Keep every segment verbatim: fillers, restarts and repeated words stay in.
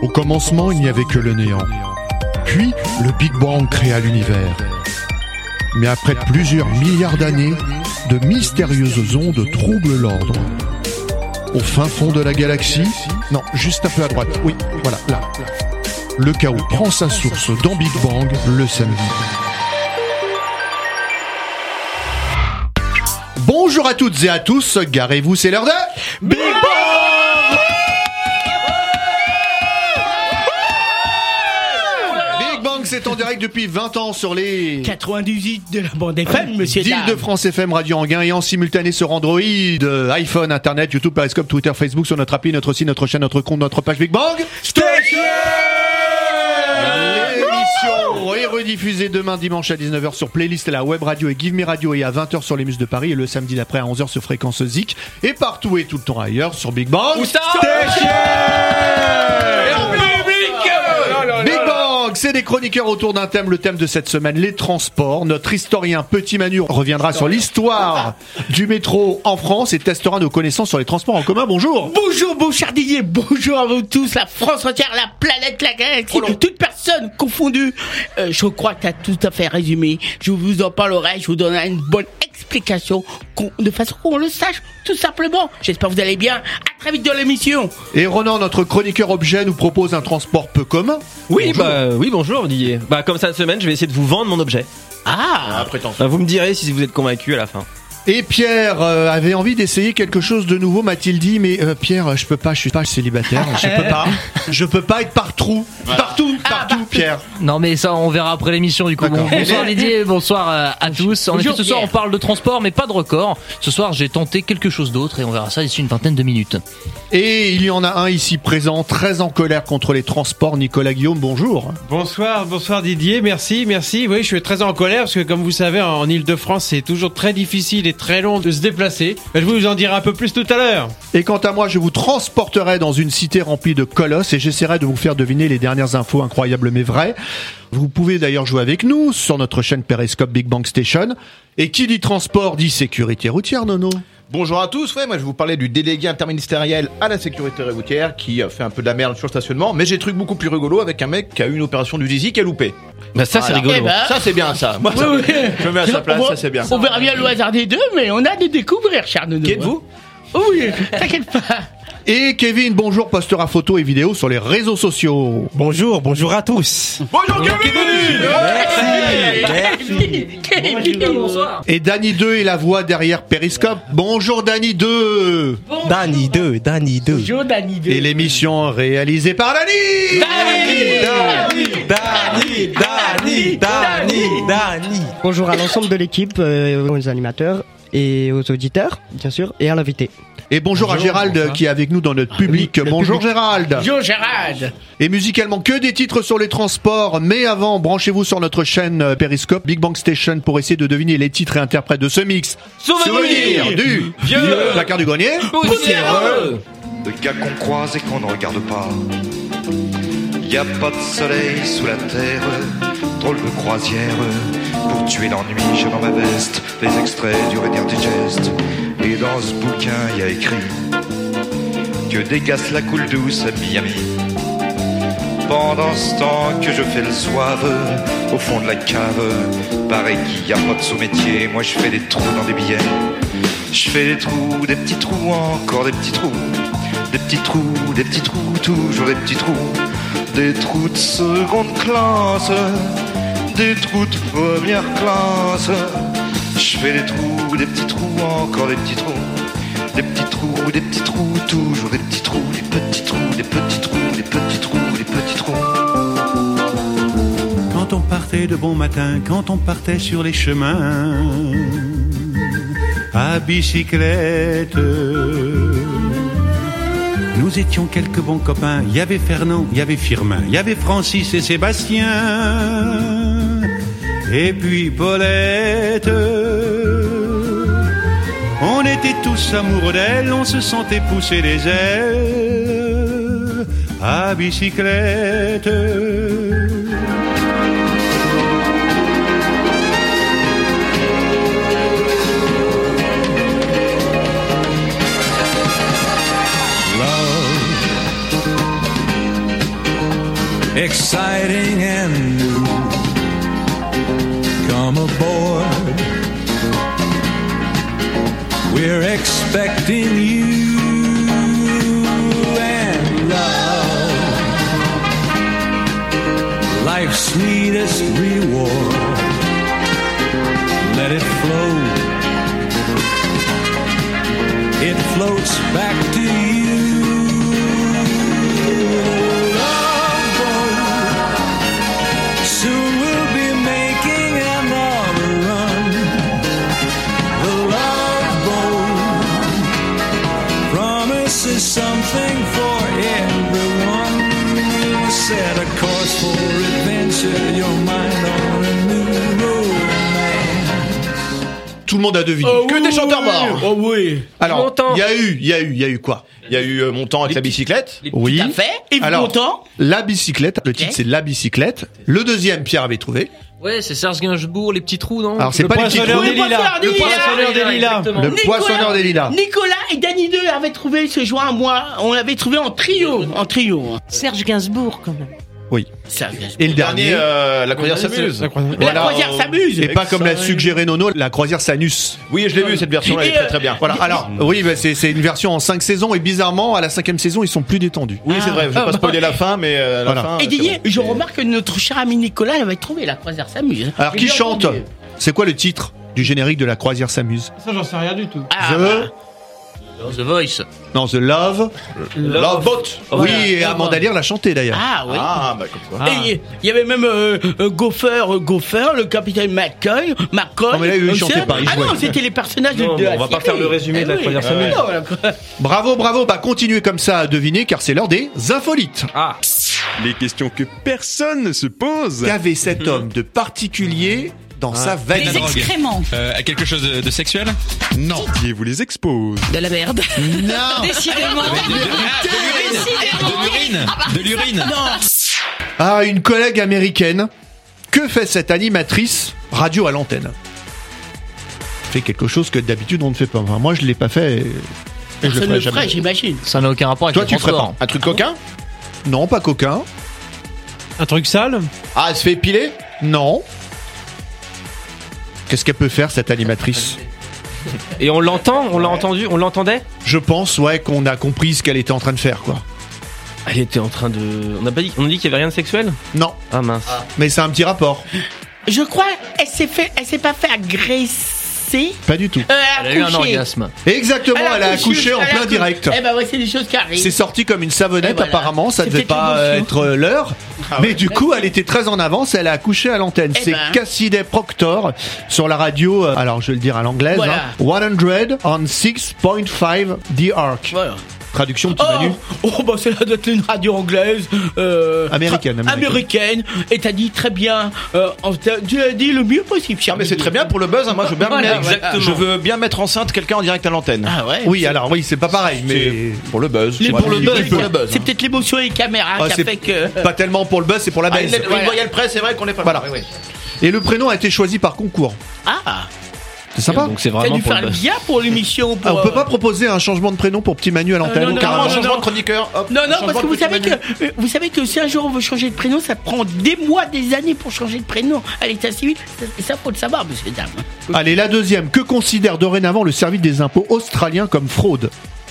Au commencement, il n'y avait que le néant. Puis, le Big Bang créa l'univers. Mais après plusieurs milliards d'années, de mystérieuses ondes troublent l'ordre. Au fin fond de la galaxie, non, juste un peu à droite, oui, voilà, là. Le chaos prend sa source dans Big Bang le samedi. Bonjour à toutes et à tous, garez-vous, c'est l'heure de Big Bang! Big Bang, c'est en direct depuis vingt ans sur les quatre-vingt-dix-huit de la bande F M, monsieur Dame. d'Île-de-France F M, Radio Anguin et en simultané sur Android, iPhone, Internet, YouTube, Periscope, Twitter, Facebook, sur notre appli, notre site, notre chaîne, notre compte, notre page Big Bang Station. L'émission est rediffusée demain dimanche à dix-neuf heures sur Playlist et la web radio et Give Me Radio et à vingt heures sur les Mus de Paris et le samedi d'après à onze heures sur Fréquence Zik et partout et tout le temps ailleurs sur Big Bang Station. Big Bang, c'est des chroniqueurs autour d'un thème, le thème de cette semaine, les transports. Notre historien Petit Manu reviendra sur l'histoire du métro en France et testera nos connaissances sur les transports en commun. Bonjour. Bonjour, beau Chardillier, bonjour à vous tous, la France entière, la planète, la galaxie, oh toute personne confondue. Euh, je crois que tu as tout à fait résumé. Je vous en parlerai, je vous donnerai une bonne explication de façon qu'on le sache, tout simplement. J'espère que vous allez bien. À très vite dans l'émission. Et Ronan, notre chroniqueur objet, nous propose un transport peu commun. Oui, bonjour. bah oui, bonjour Didier. Bah comme cette semaine, je vais essayer de vous vendre mon objet. Ah, après bah, vous me direz si vous êtes convaincu à la fin. Et Pierre euh, avait envie d'essayer quelque chose de nouveau, m'a-t-il dit, mais euh, Pierre, je peux pas, je suis pas célibataire, je peux pas, je peux pas être partout, partout, partout, ah, Pierre. Non mais ça, on verra après l'émission du coup. Bon, bonsoir Didier, bonsoir à, à tous. En effet, ce soir on parle de transport, mais pas de record. Ce soir j'ai tenté quelque chose d'autre et on verra ça d'ici une vingtaine de minutes. Et il y en a un ici présent, très en colère contre les transports, Nicolas Guillaume, bonjour. Bonsoir, bonsoir Didier, merci, merci. Oui, je suis très en colère parce que comme vous savez, en Ile-de-France, c'est toujours très difficile et très long de se déplacer. Je vous en dirai un peu plus tout à l'heure. Et quant à moi, je vous transporterai dans une cité remplie de colosses et j'essaierai de vous faire deviner les dernières infos incroyables mais vraies. Vous pouvez d'ailleurs jouer avec nous sur notre chaîne Periscope Big Bang Station. Et qui dit transport dit sécurité routière, Nono. Bonjour à tous, ouais, moi je vais vous parler du délégué interministériel à la sécurité routière qui a fait un peu de la merde sur le stationnement, mais j'ai des trucs beaucoup plus rigolos avec un mec qui a eu une opération du zizi qui a loupé. Bah ça voilà. C'est rigolo. Eh ben... Ça c'est bien ça. Moi, oui, ça oui. Je me mets à sa place, on, ça c'est bien. On verra bien le hasard des deux, mais on a des découvertes, cher Nono. Qui êtes-vous ? Oui, t'inquiète pas. Et Kevin, bonjour, postera photos et vidéos sur les réseaux sociaux. Bonjour, bonjour à tous. Bonjour, bonjour Kevin, Kevin. Merci. Merci. Bonsoir. Et Danny deux est la voix derrière Periscope. Bonjour Danny deux. Bonjour. Danny deux, Danny deux. Bonjour Danny deux. Et l'émission réalisée par Danny. Danny. Danny, Danny, Danny, Danny. Bonjour à l'ensemble de l'équipe, euh, aux animateurs et aux auditeurs, bien sûr, et à l'invité. Et bonjour, bonjour à Gérald bonjour. Qui est avec nous dans notre public. Le bonjour public. Gérald. Bonjour Gérald. Et musicalement que des titres sur les transports. Mais avant, branchez-vous sur notre chaîne Periscope Big Bang Station pour essayer de deviner les titres et interprètes de ce mix. Souvenir, Souvenir du vieux placard du grenier. Poussiéreux. De gars qu'on croise et qu'on ne regarde pas. Y a pas de soleil sous la terre. Drôle de croisière. Pour tuer l'ennui, j'ai dans ma veste les extraits du Reader's Digest. Et dans ce bouquin, il y a écrit que des gars la coule douce à Miami. Pendant ce temps que je fais le zouave au fond de la cave, pareil qu'il n'y a pas de sous-métier, moi je fais des trous dans des billets. Je fais des trous, des petits trous, encore des petits trous. Des petits trous, des petits trous, toujours des petits trous. Des trous de seconde classe, des trous de première classe. Je fais des trous, des petits trous, encore des petits trous. Des petits trous, des petits trous, toujours des petits trous. Des petits trous, des petits trous, des petits trous, des petits trous. Quand on partait de bon matin, quand on partait sur les chemins à bicyclette, nous étions quelques bons copains. Il y avait Fernand, il y avait Firmin, il y avait Francis et Sébastien. Et puis Paulette, on était tous amoureux d'elle, on se sentait pousser les ailes à bicyclette. Love exciting and new. Come aboard, we're expecting you and love, life's sweetest reward. Let it flow, it floats back to you. Love boat, soon we'll be making another run. The love boat promises something for everyone. Set a course for adventure, your mind on a new road. Tout le monde a deviné. Oh que oui, des chanteurs oui, morts. Oh oui. Alors, Montant. il y a eu, il y a eu, il y a eu quoi? Il y a eu euh, Montant avec la bicyclette. Oui. Tout à fait. Et Alors, Montant. La bicyclette. Le titre Ok. c'est La bicyclette. Le deuxième, Pierre avait trouvé. Ouais, c'est Serge Gainsbourg, les petits trous, non? Alors c'est Le pas les petits poissonneur trous. des lilas. Le poissonneur des lilas. Le poissonneur des lilas. Nicolas et Danny deux avaient trouvé ce joint à moi. On l'avait trouvé en trio. En trio. Serge Gainsbourg, quand même. Oui. Ça, Et le dernier. euh, la croisière s'amuse. La croisière s'amuse. Et pas comme l'a suggéré Nono, la croisière s'anus. Oui, je l'ai vu cette version, elle est Et, très euh, très bien. Voilà. Alors, oui, bah, c'est c'est une version en cinq saisons et bizarrement, à la cinquième saison, ils sont plus détendus. Oui, c'est vrai. Je vais pas spoiler la fin, mais euh, Voilà. la fin. Et c'est Didier, bon. je remarque que notre cher ami Nicolas avait trouvé la croisière s'amuse. Alors, J'ai qui bien chante? entendu. C'est quoi le titre du générique de la croisière s'amuse? Ça, j'en sais rien du tout. Ah, The. bah. The Voice. Non, The Love. Love Boat. Oui, et Amanda Lear l'a chanté d'ailleurs. Ah oui. Ah, bah comme quoi. Et il y avait même euh, euh, Gopher, euh, Gopher, le capitaine McCoy, McCoy. Non, mais là, eux, ils euh, chantaient Sam. pas, ils Ah non, jouaient. c'était les personnages de, Non, de mais la on va pas série. faire le résumé de la Eh oui. croisière s'amuse. Non, voilà. Bravo, bravo. Bah, continuez comme ça à deviner car c'est l'heure des infolites. Ah. Les questions que personne ne se pose. Qu'avait cet homme de particulier dans sa veine? Les excréments. Euh, quelque chose de, de sexuel? Non. Et vous les expose. De la merde. Non. Décidément. De l'urine. De l'urine. Ah, une collègue américaine. Que fait cette animatrice radio à l'antenne? Fait quelque chose que d'habitude on ne fait pas. Enfin, moi, je l'ai pas fait. Et... et je Personne le ne ferai le jamais. ferait, j'imagine. Ça n'a aucun rapport avec Toi, le tu le ferais transport. pas. Un truc coquin? Non, pas coquin. Un truc sale? Ah, elle se fait épiler? Non. Qu'est-ce qu'elle peut faire cette animatrice? Et on l'entend, on l'a entendu, on l'entendait. Je pense, ouais, qu'on a compris ce qu'elle était en train de faire, quoi. Elle était en train de. On a pas dit, on a dit qu'il y avait rien de sexuel. Non, Ah mince. mais c'est un petit rapport. Je crois, elle s'est fait, elle s'est pas fait agresser. Pas du tout. Euh, Elle a eu un accouché. orgasme. Exactement, elle a accouché en elle a plein accouché. direct. Eh ben ouais, c'est des choses qui arrivent. C'est sorti comme une savonnette, Et voilà. apparemment, ça C'est devait peut-être pas euh, l'émotion. être euh, l'heure. mais du coup, elle était très en avance, elle a accouché à l'antenne. Eh c'est ben. Cassidy Proctor sur la radio, euh, alors je vais le dire à l'anglaise, Voilà. hein, cent six point cinq The Arc. Voilà. Traduction, petit Oh, Manu. oh bah c'est là doit être une radio anglaise, euh, Américaine, tra- américaine. américaine. Et t'as dit très bien, euh, t'as- tu as dit le mieux possible, cher. Ah, mais c'est très bien pour le buzz, hein. Moi je veux bien, Voilà, mettre, exactement. je veux bien mettre enceinte quelqu'un en direct à l'antenne. Ah ouais. Oui, alors oui, c'est pas pareil, mais pour le buzz. Mais Ouais, pour le oui, buzz, pour le buzz. c'est peut-être l'émotion et les caméras Ah, qui a c'est fait que. pas tellement pour le buzz, c'est pour la Ah, baisse. une- une voyelle près, c'est vrai qu'on est pas voilà. Et le prénom a été choisi par concours. Ah. C'est sympa. Donc c'est T'as vraiment dû pour faire le le buzz. bien pour l'émission. Ah, pour, on peut euh, pas proposer un changement de prénom pour petit Manu à l'antenne. non, non, carrément. non, non, non. de chroniqueur. Hop, Non, non, changement parce que de vous petit savez Manu. que euh, vous savez que si un jour on veut changer de prénom, ça prend des mois, des années pour changer de prénom à l'état civil. Et ça, faut le savoir, monsieur dame. Allez, la deuxième. Que considère dorénavant le service des impôts australien comme fraude?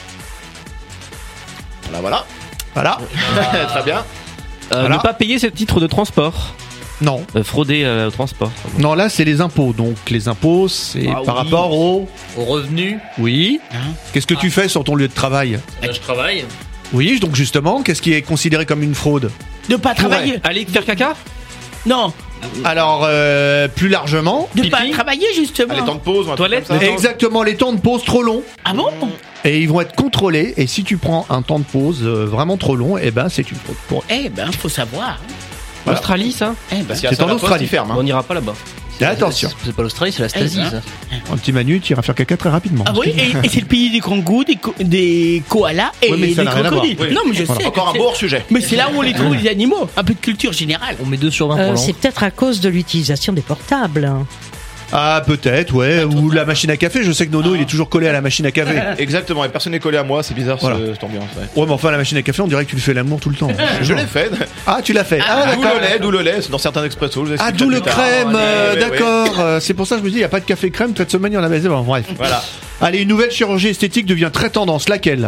Voilà, voilà. Voilà. Très bien. Euh, Voilà. Ne pas payer ce titre de transport. Non. Euh, frauder euh, au transport. Non, là, c'est les impôts. Donc, les impôts, c'est Ah par oui. rapport au... Au revenu. Oui. Qu'est-ce que tu fais sur ton lieu de travail? Là, je travaille. Oui, donc justement, qu'est-ce qui est considéré comme une fraude? De pas travailler. Aller faire caca. Non, Alors, euh, plus largement... de pas travailler justement. de pause, Toilette. Exactement, les temps de pause trop longs. Ah bon? Et ils vont être contrôlés. Et si tu prends un temps de pause euh, vraiment trop long, eh ben, c'est une fraude. Pour... Eh ben, faut savoir. Voilà. Australie, ça. Eh ben. C'est en Australie. On n'ira pas là-bas. Et attention. C'est pas l'Australie, c'est la Stasi, Eh ben. ça. Un petit Manu, tu iras faire caca très rapidement. Ah oui, et, et c'est le pays des kangourous, des, co- des koalas et Oui, mais ça des n'a rien à crocodiles. voir. Oui. Non, mais je Voilà. sais. Encore un c'est- beau hors-sujet. Mais c'est là où on les trouve, les animaux. Un peu de culture générale. On met deux sur vingt pour Euh, l'an. c'est peut-être à cause de l'utilisation des portables. Ah, peut-être, ouais. Ou la machine à café. Je sais que Nono, il est toujours collé à la machine à café. Exactement, et personne n'est collé à moi, c'est bizarre Voilà. ce- cette ambiance. Ouais, Ouais, mais enfin, la machine à café, on dirait que tu lui fais l'amour tout le temps. Je l'ai fait. Ah, tu l'as fait. Ah, Ah, d'où d'accord. le lait, d'où le lait, c'est dans certains expressos. je vous Ah, explique d'où ça le plus tard. crème, Ouais, euh, ouais, ouais. d'accord. Euh, C'est pour ça que je me dis, il n'y a pas de café crème. Cette semaine, il y en avait zéro. Bref. Voilà. Allez, une nouvelle chirurgie esthétique devient très tendance. Laquelle?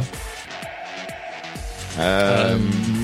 Euh,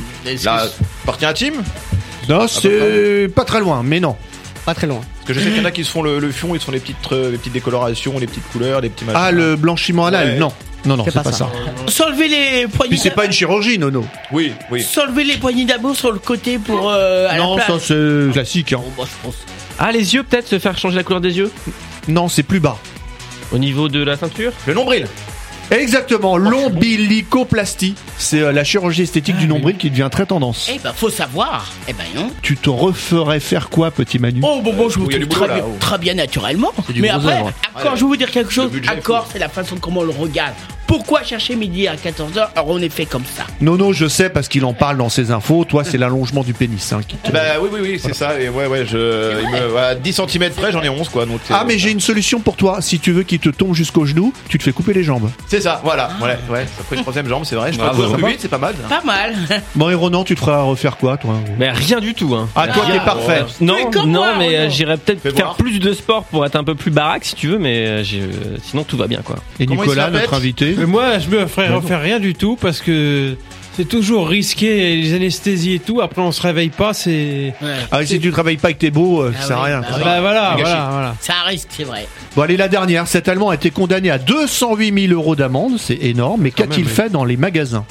la partie intime. Non, c'est pas très loin, mais non. Pas très loin. Parce que je sais qu'il y en a qui se font le, le fion, ils se font les petites, euh, les petites décolorations, les petites couleurs, les petits machins. Ah, le blanchiment anal? Ouais. Non. Non, non, C'est c'est pas pas ça. S'enlever les poignées. Puis c'est pas une chirurgie, Nono. Oui, oui. S'enlever les poignées d'amour sur le côté pour. Euh, à Non, la ça place. c'est classique. Hein. Bon, bah, je pense. Ah, les yeux, peut-être se faire changer la couleur des yeux Non, c'est plus bas. au niveau de la ceinture. Le nombril. Exactement, l'ombilicoplastie. C'est euh, la chirurgie esthétique du nombril qui devient très tendance. Eh ben, faut savoir. Eh ben, non. Tu te referais faire quoi, petit Manu? Oh, bon, bon, je vous il y a trouve du très, boulot, bien, là, oh. très bien naturellement. du Mais gros après, œuvre. accord, je vais vous dire quelque chose. budget, Accord, c'est la façon comment on le regarde. Pourquoi chercher midi à quatorze heures? Alors, on est fait comme ça. Nono, je sais parce qu'il en parle dans ses infos. Toi, c'est l'allongement du pénis. Hein, qui te- Bah oui, oui, oui, c'est ça. Et ouais, ouais, je. Il me, voilà, dix centimètres près, j'en ai onze, quoi. Donc, c'est- Ah, mais j'ai une solution pour toi. Si tu veux qu'il te tombe jusqu'au genou, tu te fais couper les jambes. C'est ça, voilà. Ouais, ouais, ça fait une troisième jambe, c'est vrai. Je peux Bravo. courir plus vite, c'est pas mal. Pas mal. Bon, et Ronan, tu te feras refaire quoi, toi? Mais rien du tout, hein. Ah, toi, t'es parfait. Non, Mais comme non, moi, mais euh, Renaud. j'irais peut-être Fais faire voir. plus de sport pour être un peu plus baraque si tu veux, mais euh, j'ai- euh, sinon tout va bien quoi. Et Comment il Nicolas, se la notre pète invité. Mais moi, je me ferais refaire rien du tout parce que c'est toujours risqué, les anesthésies et tout. Après, on se réveille pas, c'est. Ah, et si tu travailles pas avec tes beaux, euh, Ah ça sert à oui, rien. bah quoi. oui. Bah voilà, C'est gâché. voilà, voilà. Ça risque, c'est vrai. Bon, allez, la dernière. Cet Allemand a été condamné à deux cent huit mille euros d'amende. C'est énorme. Mais qu'a-t-il même, oui. fait dans les magasins?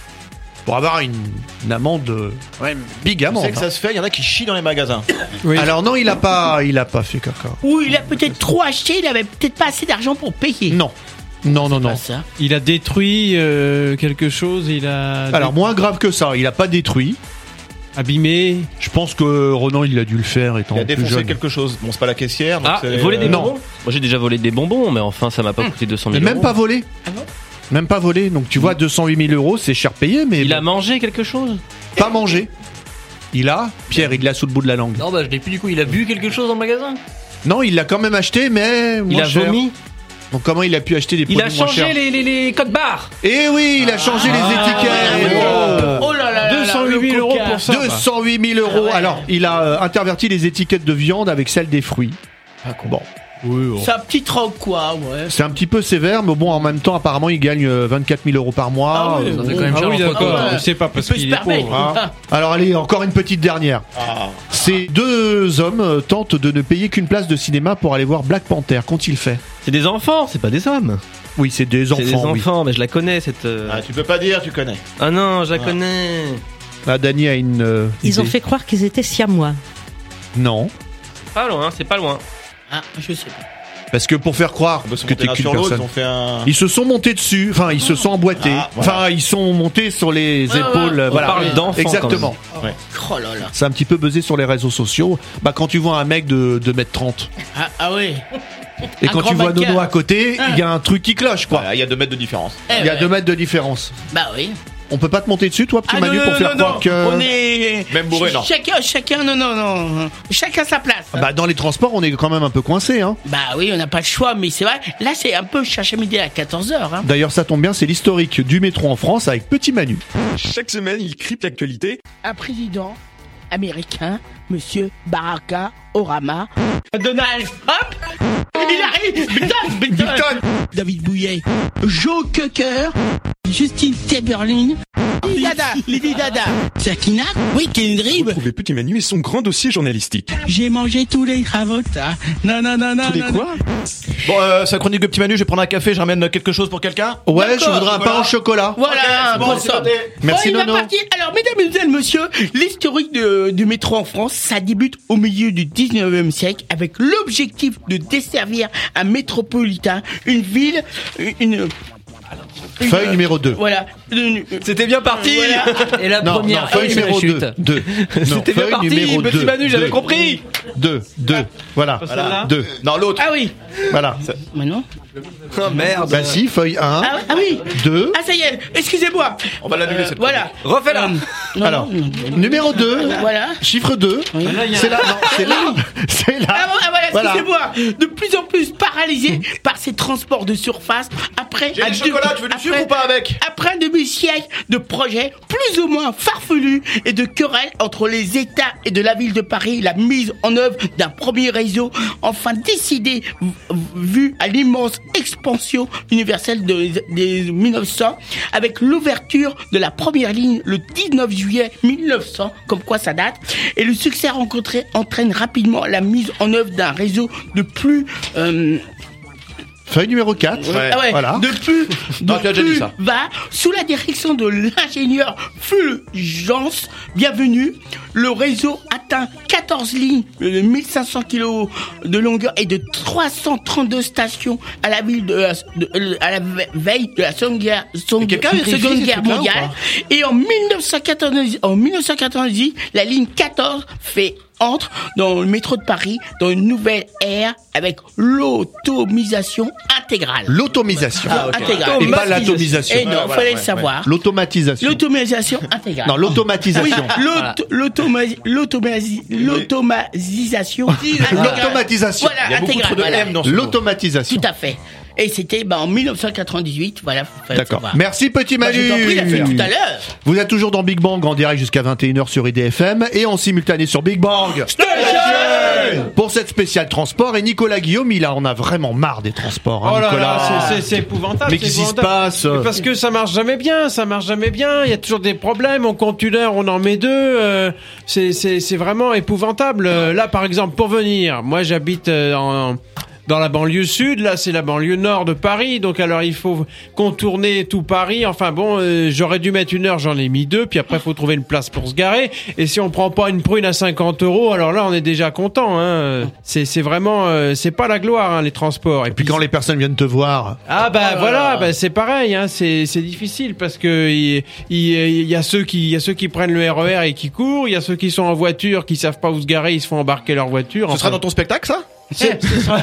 Pour avoir une, une amende, euh, ouais, big Tu amende. sais que hein. ça se fait, il y en a qui chient dans les magasins. Oui. Alors non, il a pas, il a pas fait caca. Ou il a peut-être trop acheté, il avait peut-être pas assez d'argent pour payer. Non, non, non, non. Pas ça. Il a détruit euh, quelque chose, il a Alors moins grave que ça, il a pas détruit. abîmé. Je pense que Ronan, il a dû le faire étant Il a plus défoncé jeune. quelque chose. Bon, c'est pas la caissière. donc Ah, c'est- voler des non. bonbons. Moi j'ai déjà volé des bonbons, mais enfin ça m'a pas coûté deux cent Mais mille même euros. pas volé. Ah bon Même pas volé. Donc tu vois, deux cent huit mille euros, c'est cher payé, mais Il bon, a mangé quelque chose. pas mangé. Il a, Pierre, il l'a sous le bout de la langue. Non, bah je l'ai plus du coup. Il a bu quelque chose dans le magasin. Non, il l'a quand même acheté, mais Il moins a cher. vomi. Donc comment il a pu acheter des Il produits a moins changé chers? les, les, les codes barres. Eh oui, il a changé les étiquettes. Oh là là là deux cent là, huit le mille euros coca. pour ça. deux cent huit mille euros. Ah ouais. Alors, il a euh, interverti les étiquettes de viande avec celles des fruits. Bon, C'est un petit troc, quoi, ouais. c'est un petit peu sévère, mais bon, en même temps, apparemment, il gagne euh, vingt-quatre mille euros par mois. Ah oui, Euh, Ça fait quand même Ah cher oui, l'entretien. d'accord. Ah ouais. Je sais pas parce Il peut qu'il se est permettre. pauvre. hein. Alors allez, encore une petite dernière. Ah. Ces deux hommes euh, tentent de ne payer qu'une place de cinéma pour aller voir Black Panther. Qu'ont-ils fait? C'est des enfants, c'est pas des hommes. Oui, c'est des enfants. C'est des oui. enfants, mais je la connais cette. euh, Ah, tu peux pas dire, tu connais. Ah non, je la connais. Ah, Dany a une. euh, Ils ont idée. fait croire qu'ils étaient siamois. Non, Pas loin, c'est pas loin. Ah, je sais pas. parce que pour faire croire Ils se que monter t'es l'un qu'une sur l'autre, personne. ils ont fait un. Ils se sont montés dessus, enfin ils se sont emboîtés, Ah, voilà. enfin ils sont montés sur les Ouais, épaules, ouais. euh, On voilà. parle d'enfants, Exactement. Oh là là. C'est un petit peu buzzé sur les réseaux sociaux. Bah quand tu vois un mec de deux mètres trente Ah, ah oui. et Un quand grand tu vois mannequin. Nono à côté, il y a un truc qui cloche quoi. Voilà, il y a deux mètres de différence. Eh Il y a ouais. deux mètres de différence. Bah oui. On peut pas te monter dessus toi petit Ah Manu non, pour non, faire non, croire non. que. On est. Même bourré, non. Chacun, chacun, non, non, non. Chacun sa place. Bah dans les transports on est quand même un peu coincé hein. Bah oui, on n'a pas le choix, mais c'est vrai. Là, c'est un peu chercher midi à quatorze heures. Hein. D'ailleurs ça tombe bien, c'est l'historique du métro en France avec Petit Manu. Chaque semaine, il crypte l'actualité. Un président américain, monsieur Barack Obama. Donald Trump. Il arrive. Biden, Biden. David Bouillet. Joe Cocker. Justine Timberlake. Lady Dada. Lady Dada. Sakina. Oui, Kendrick. Retrouvez Petit Manu et son grand dossier journalistique. J'ai mangé tous les ravotas. Non, non, non, non. Tous les non, quoi Bon, euh, ça chronique de petit Manu, je vais prendre un café, je ramène quelque chose pour quelqu'un. Ouais, je D'accord, voudrais un pain voilà. au chocolat. Voilà, Ok, un bon, bon c'est somme. noté. Merci, Bon, il va Nono. partir. Alors, mesdames et messieurs, monsieur, l'historique de- du métro en France, ça débute au milieu du dix-neuvième siècle avec l'objectif de desservir un métropolitain, une ville, une... une- Feuille numéro deux. Voilà. C'était bien parti. Voilà. Et la Non, première non, feuille et la numéro chute. deux. Deux. Non, C'était bien feuille parti, numéro petit deux. Manu, j'avais Deux. compris. Deux, deux. Voilà. Voilà. Deux. Non, l'autre. Ah oui. Voilà. Mais non. Oh merde. Bah si, feuille un, Ah, ah oui. deux. Ah ça y est. Excusez-moi. On va l'annuler cette Voilà. Refais-la. Non, Alors, non, non. numéro deux, Voilà. chiffre deux. C'est là, non, c'est là. C'est là. Ah, bon, ah, voilà, Voilà. excusez-moi. De plus en plus paralysé par ces transports de surface après J'ai un des chocolats, demi- tu veux du après- sucre ou pas avec? Après un demi-siècle de projets plus ou moins farfelus et de querelles entre les États et de la ville de Paris, la mise en œuvre d'un premier réseau enfin décidé v- vu à l'immense expansion universelle de, des mille neuf cents avec l'ouverture de la première ligne le dix-neuf juillet mille neuf cents, comme quoi ça date, et le succès rencontré entraîne rapidement la mise en œuvre d'un réseau de plus euh, Feuille numéro quatre. Ouais. ah ouais, Voilà. de plus, de Non, tu as déjà dit plus ça. va sous la direction de l'ingénieur Fulgence Bienvenue. Le réseau atteint quatorze lignes de mille cinq cents kilomètres de longueur et de trois cent trente-deux stations à la ville de, de- à la veille de la Seconde Guerre, Seconde, Quelqu'un vérifie Seconde ces Guerre trucs-là ou mondiale. Et en mille neuf cent quatre-vingt-dix, en mille neuf cent quatre-vingt-dix, la ligne quatorze fait entre dans le métro de Paris dans une nouvelle ère avec l'automisation intégrale. L'automisation. Ah, intégrale. Et pas l'atomisation. Et non, Ouais, fallait ouais, le ouais, savoir. L'automatisation. L'automatisation intégrale. Non, l'automatisation. Oui, l'aut- l'automa- l'automasi- l'automatisation. intégrale. L'automatisation. Voilà, Il y a beaucoup intégrale. trop de voilà. M dans ce mot. L'automatisation. Tout à fait. Et c'était bah, en mille neuf cent quatre-vingt-dix-huit. Voilà, fallait le D'accord. savoir. Merci petit Bah, Manu. je t'en prie, il a fait tout à l'heure. Vous êtes toujours dans Big Bang en direct jusqu'à vingt et une heures sur I D F M et en simultané sur Big Bang pour cette spéciale transport. Et Nicolas Guillaume, il a, on a vraiment marre des transports. Hein, Oh là Nicolas. là, c'est- c'est c'est épouvantable. Mais c'est qu'est-ce qui se épouvantable. passe Mais Parce que ça marche jamais bien, ça marche jamais bien. Il y a toujours des problèmes. On compte une heure, on en met deux. euh, c'est c'est c'est vraiment épouvantable. Euh, Là, par exemple, pour venir, moi j'habite euh, en dans la banlieue sud, là c'est la banlieue nord de Paris, donc alors il faut contourner tout Paris, enfin bon, euh, j'aurais dû mettre une heure, j'en ai mis deux, puis après il faut trouver une place pour se garer, et si on prend pas une prune à cinquante euros, alors là on est déjà content, hein. c'est c'est vraiment, euh, c'est pas la gloire, hein, les transports. Et Puis quand les personnes viennent te voir, ah bah voilà, bah c'est pareil, hein, c'est c'est difficile parce que il il, il y a ceux qui il y a ceux qui prennent le R E R et qui courent, il y a ceux qui sont en voiture qui savent pas où se garer, ils se font embarquer leur voiture. Ce sera dans ton spectacle, ça? C'est- ce sera-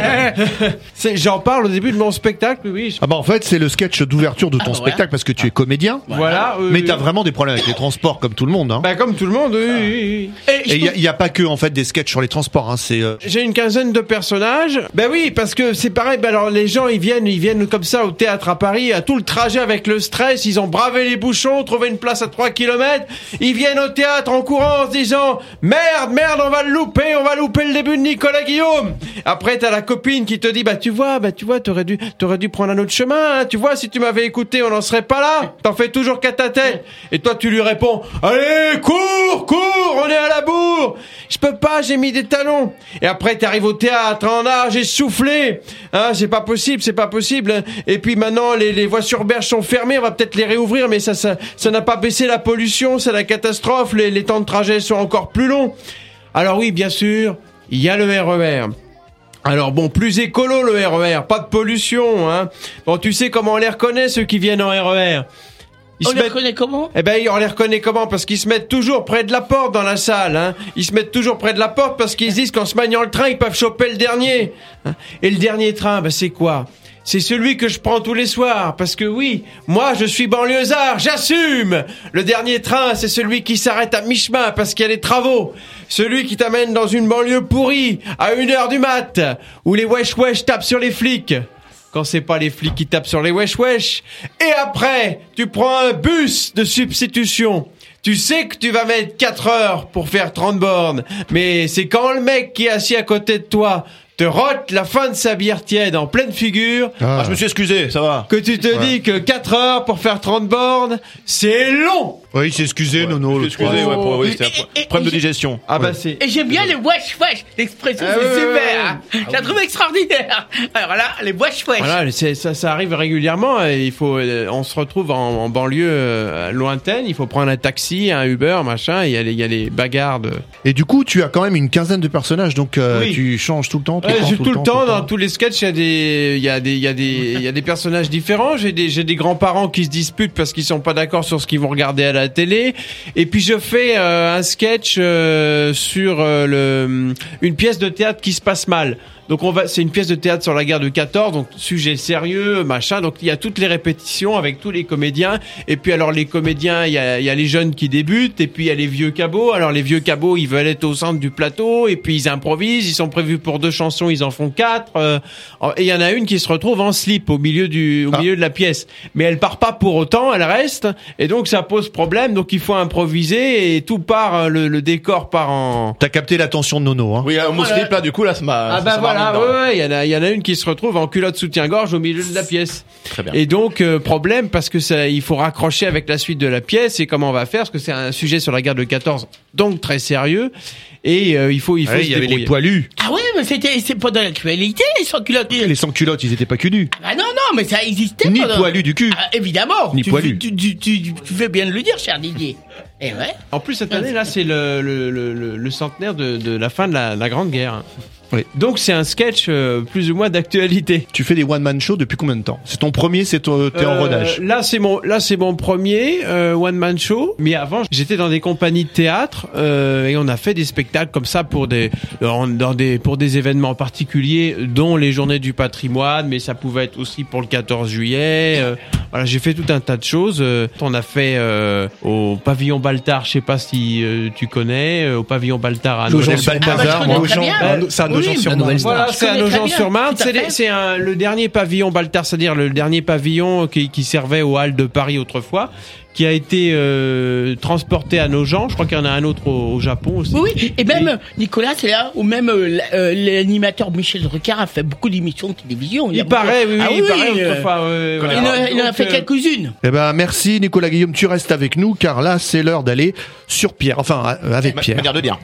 C'est- J'en parle au début de mon spectacle, oui. je- ah bah en fait c'est le sketch d'ouverture de ton Ah, spectacle parce que tu es comédien. Voilà. euh, Mais t'as vraiment des problèmes avec les transports comme tout le monde. Hein. Bah comme tout le monde, oui, oui, oui. Et je Et il y, a- y a pas que en fait des sketchs sur les transports. Hein, c'est euh, J'ai une quinzaine de personnages. Ben oui, parce que c'est pareil. Ben alors les gens, ils viennent, ils viennent comme ça au théâtre à Paris, à tout le trajet avec le stress. Ils ont bravé les bouchons, trouvé une place à trois kilomètres. Ils viennent au théâtre en courant en se disant merde, merde, on va le louper, on va louper le début de Nicolas Guillaume. Après t'as la copine qui te dit bah tu vois, bah tu vois, t'aurais dû, t'aurais dû prendre un autre chemin. Hein. Tu vois, si tu m'avais écouté, on n'en serait pas là. T'en fais toujours qu'à ta tête. Et toi tu lui réponds allez, cours, cours, on est à la bourre. Je peux pas, j'ai mis des talons. Et après t'arrives au théâtre en nage essoufflé. Hein, c'est pas possible, c'est pas possible. Et puis maintenant les, les voies sur berge sont fermées, on va peut-être les réouvrir, mais ça ça ça n'a pas baissé la pollution, c'est la catastrophe. Les, les temps de trajet sont encore plus longs. Alors oui, bien sûr, il y a le R E R. Alors bon, plus écolo le R E R, pas de pollution, hein. Bon, tu sais comment on les reconnaît ceux qui viennent en R E R. Ils on se les mettent- reconnaît comment? eh ben, on les reconnaît comment? Parce qu'ils se mettent toujours près de la porte dans la salle, hein. Ils se mettent toujours près de la porte parce qu'ils se disent qu'en se maniant le train, ils peuvent choper le dernier. hein. Et le dernier train, ben, c'est quoi? C'est celui que je prends tous les soirs, parce que oui, moi je suis banlieusard, j'assume. Le dernier train, c'est celui qui s'arrête à mi-chemin parce qu'il y a des travaux. Celui qui t'amène dans une banlieue pourrie, à une heure du mat, où les wesh wesh tapent sur les flics. Quand c'est pas les flics qui tapent sur les wesh wesh. Et après, tu prends un bus de substitution. Tu sais que tu vas mettre quatre heures pour faire trente bornes, mais c'est quand le mec qui est assis à côté de toi te rote la fin de sa bière tiède en pleine figure, Ah, je me suis excusé, ça va. que tu te Ouais. dis que quatre heures pour faire trente bornes, c'est long. Oui, il s'est excusé, Nono. Je excusez, ouais, pour, oui, c'était un problème de digestion. Ah bah Ouais. c'est. Et j'aime bien les wesh wesh, l'expression Ah c'est ouais, super, ouais, hein. Je la trouve extraordinaire. Alors là, les wesh wesh. Voilà, c'est- ça, ça arrive régulièrement. Et il faut, euh, on se retrouve en, en banlieue euh, lointaine. Il faut prendre un taxi, un Uber, machin. Il y a les, il y a les bagarres. De... Et du coup, tu as quand même une quinzaine de personnages, donc euh, Oui. tu changes tout le temps. Tout Ouais, le temps, j'ai tout tout le temps, tout dans tous les sketchs, il y a des, il y a des, il y a des, il y a des personnages différents. J'ai des, j'ai des grands-parents qui se disputent parce qu'ils sont pas d'accord sur ce qu'ils vont regarder à la télé. Et puis je fais euh, un sketch euh, sur euh, le, une pièce de théâtre qui se passe mal. Donc on va, c'est une pièce de théâtre sur la guerre de quatorze, donc sujet sérieux, machin. Donc il y a toutes les répétitions avec tous les comédiens. Et puis alors les comédiens, il y a, il y a les jeunes qui débutent, et puis il y a les vieux cabots. Alors les vieux cabots, ils veulent être au centre du plateau, et puis ils improvisent. Ils sont prévus pour deux chansons, ils en font quatre. Euh, et il y en a une qui se retrouve en slip au milieu du, au Ah. milieu de la pièce. Mais elle part pas pour autant, elle reste. Et donc ça pose problème. Donc il faut improviser, et tout part, le, le décor part en. T'as capté l'attention de Nono, hein. Oui, un mot slip là, du coup, là, ça m'a. Ah ça- bah ça m'a voilà, remis ouais, dedans. ouais, il y en a, il y en a une qui se retrouve en culotte soutien-gorge au milieu de la pièce. Très bien. Et donc euh, problème parce que ça, il faut raccrocher avec la suite de la pièce et comment on va faire parce que c'est un sujet sur la guerre de quatorze, donc très sérieux et euh, il faut il faut Ouais, se il y avait les débrouiller. poilus. Ah ouais, mais c'était, c'est pas dans l'actualité, les sans-culottes. Les sans-culottes, ils étaient pas cul nus. Ah non, non, mais ça existait. Ni pendant- poilus du cul. Ah, évidemment. Ni tu, poilus. Tu, tu, tu, tu, tu fais bien de le dire, cher Didier. Et ouais. En plus cette année là c'est le, le, le, le, le centenaire de, de la fin de la, la Grande Guerre. Oui. Donc c'est un sketch euh, plus ou moins d'actualité. Tu fais des one-man shows depuis combien de temps? C'est ton premier, c'est ton- t'es en Euh, rodage. Là, c'est mon, là, c'est mon premier euh, one man show. Mais avant, j'étais dans des compagnies de théâtre euh, et on a fait des spectacles comme ça pour des, dans, dans des, pour des événements particuliers, dont les Journées du Patrimoine. Mais ça pouvait être aussi pour le quatorze juillet. Euh, voilà, j'ai fait tout un tas de choses. Euh, on a fait euh, au pavillon Baltard. Je sais pas si euh, tu connais. euh, au pavillon Baltard à Nogent- Nogent- Ah bah, je connais moi. très bien. Euh, C'est un Oui, Nogent-sur-Marne. Voilà, Je c'est à connais très Nogent-sur-Marne. bien, tout à C'est fait. les- c'est un- le dernier pavillon Baltard, c'est-à-dire le dernier pavillon qui, qui servait aux Halles de Paris autrefois, qui a été euh, transporté à Nogent. Je crois qu'il y en a un autre au, au Japon aussi. Oui, oui. Et même euh, Nicolas, c'est là où même euh, l- euh, l'animateur Michel Rocard a fait beaucoup d'émissions de télévision. y a Il beaucoup- paraît, oui, oui, Ah il oui, paraît euh, autrefois. ouais, Il voilà. en a, il en a Donc, fait euh, quelques-unes. Eh ben, merci Nicolas Guillaume, tu restes avec nous, car là, c'est l'heure d'aller sur Pierre. Enfin, euh, avec Ma- Pierre. Manière de dire.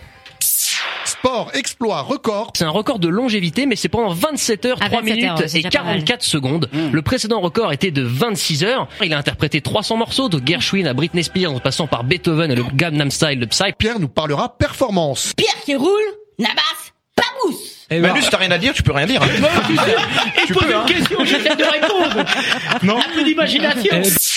Sport, exploit, record. C'est un record de longévité, mais c'est pendant vingt-sept heures, Ah, trois vingt-sept minutes heures, c'est et déjà pas mal. quarante-quatre secondes. Le précédent record était de vingt-six heures. Il a interprété trois cents morceaux, de Gershwin à Britney Spears, en passant par Beethoven et le Gangnam Style de Psy. Pierre nous parlera performance. Pierre qui roule, Nabas, pas mousse. eh ben, Manu, si t'as rien à dire, tu peux rien dire. hein. Il pose une question, j'essaie de répondre. Non. Un peu d'imagination.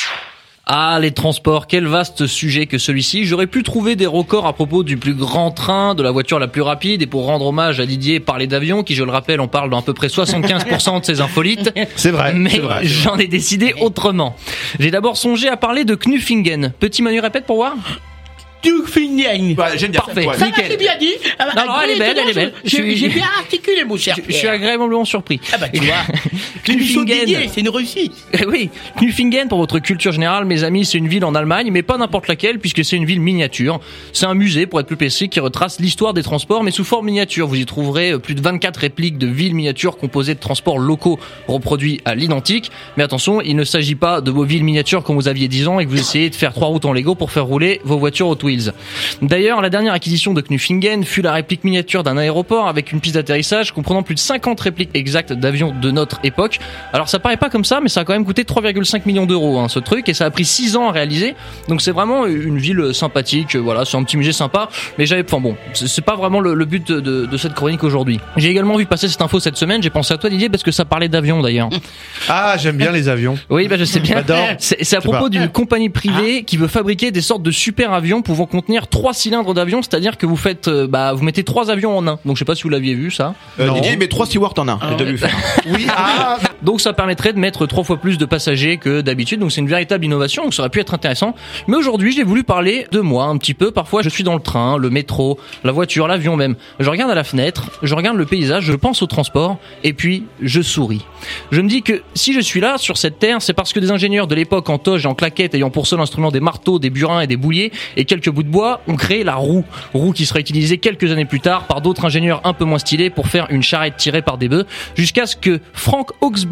Ah, les transports, quel vaste sujet que celui-ci. J'aurais pu trouver des records à propos du plus grand train, de la voiture la plus rapide, et pour rendre hommage à Didier, parler d'avion, qui, je le rappelle, en parle dans à peu près soixante-quinze pour cent de ses infolites. C'est vrai. Mais c'est vrai. j'en ai décidé autrement. J'ai d'abord songé à parler de Knuffingen. Petit Manu, répète pour voir. Knuffingen. Ouais, j'aime bien. Parfait. Ouais. Ça va, nickel. c'est bien dit. Ah, Non, non, elle est belle, elle est belle. J'ai Je suis- j'ai bien articulé, mon cher Je, je suis Pierre. agréablement surpris. Ah bah tu vois. Knuffingen. Didier, c'est une réussite. Eh oui, Knuffingen, pour votre culture générale, mes amis, c'est une ville en Allemagne, mais pas n'importe laquelle, puisque c'est une ville miniature. C'est un musée, pour être plus précis, qui retrace l'histoire des transports, mais sous forme miniature. Vous y trouverez plus de vingt-quatre répliques de villes miniatures composées de transports locaux reproduits à l'identique. Mais attention, il ne s'agit pas de vos villes miniatures quand vous aviez dix ans et que vous essayez de faire trois routes en Lego pour faire rouler vos voitures Hot Wheels. D'ailleurs, la dernière acquisition de Knuffingen fut la réplique miniature d'un aéroport avec une piste d'atterrissage comprenant plus de cinquante répliques exactes d'avions de notre époque. Alors ça paraît pas comme ça, mais ça a quand même coûté trois virgule cinq millions d'euros, hein, ce truc, et ça a pris six ans à réaliser. Donc c'est vraiment une ville sympathique, voilà, c'est un petit musée sympa, mais j'avais, enfin bon, c'est c'est pas vraiment le, le but de, de, de cette chronique aujourd'hui. J'ai également vu passer cette info cette semaine, j'ai pensé à toi Didier, parce que ça parlait d'avions d'ailleurs. Ah, j'aime bien les avions. Oui, bah je sais bien. J'adore. C'est c'est à Je sais propos pas. d'une compagnie privée qui veut fabriquer des sortes de super avions pouvant contenir trois cylindres d'avion, c'est-à-dire que vous faites, euh, bah, vous mettez trois avions en un. Donc je sais pas si vous l'aviez vu ça. Euh, Non. Didier, mais trois stewards en un. J'ai déjà vu faire. Oui, ah, Donc ça permettrait de mettre trois fois plus de passagers que d'habitude. Donc c'est une véritable innovation. Donc ça aurait pu être intéressant. Mais aujourd'hui, j'ai voulu parler de moi un petit peu. Parfois, je suis dans le train, le métro, la voiture, l'avion même. Je regarde à la fenêtre, je regarde le paysage, je pense au transport, et puis je souris. Je me dis que si je suis là sur cette terre, c'est parce que des ingénieurs de l'époque en toge et en claquettes, ayant pour seul instrument des marteaux, des burins et des bouliers et quelques bouts de bois, ont créé la roue. Roue qui sera utilisée quelques années plus tard par d'autres ingénieurs un peu moins stylés pour faire une charrette tirée par des bœufs, jusqu'à ce que Frank Hauksbee,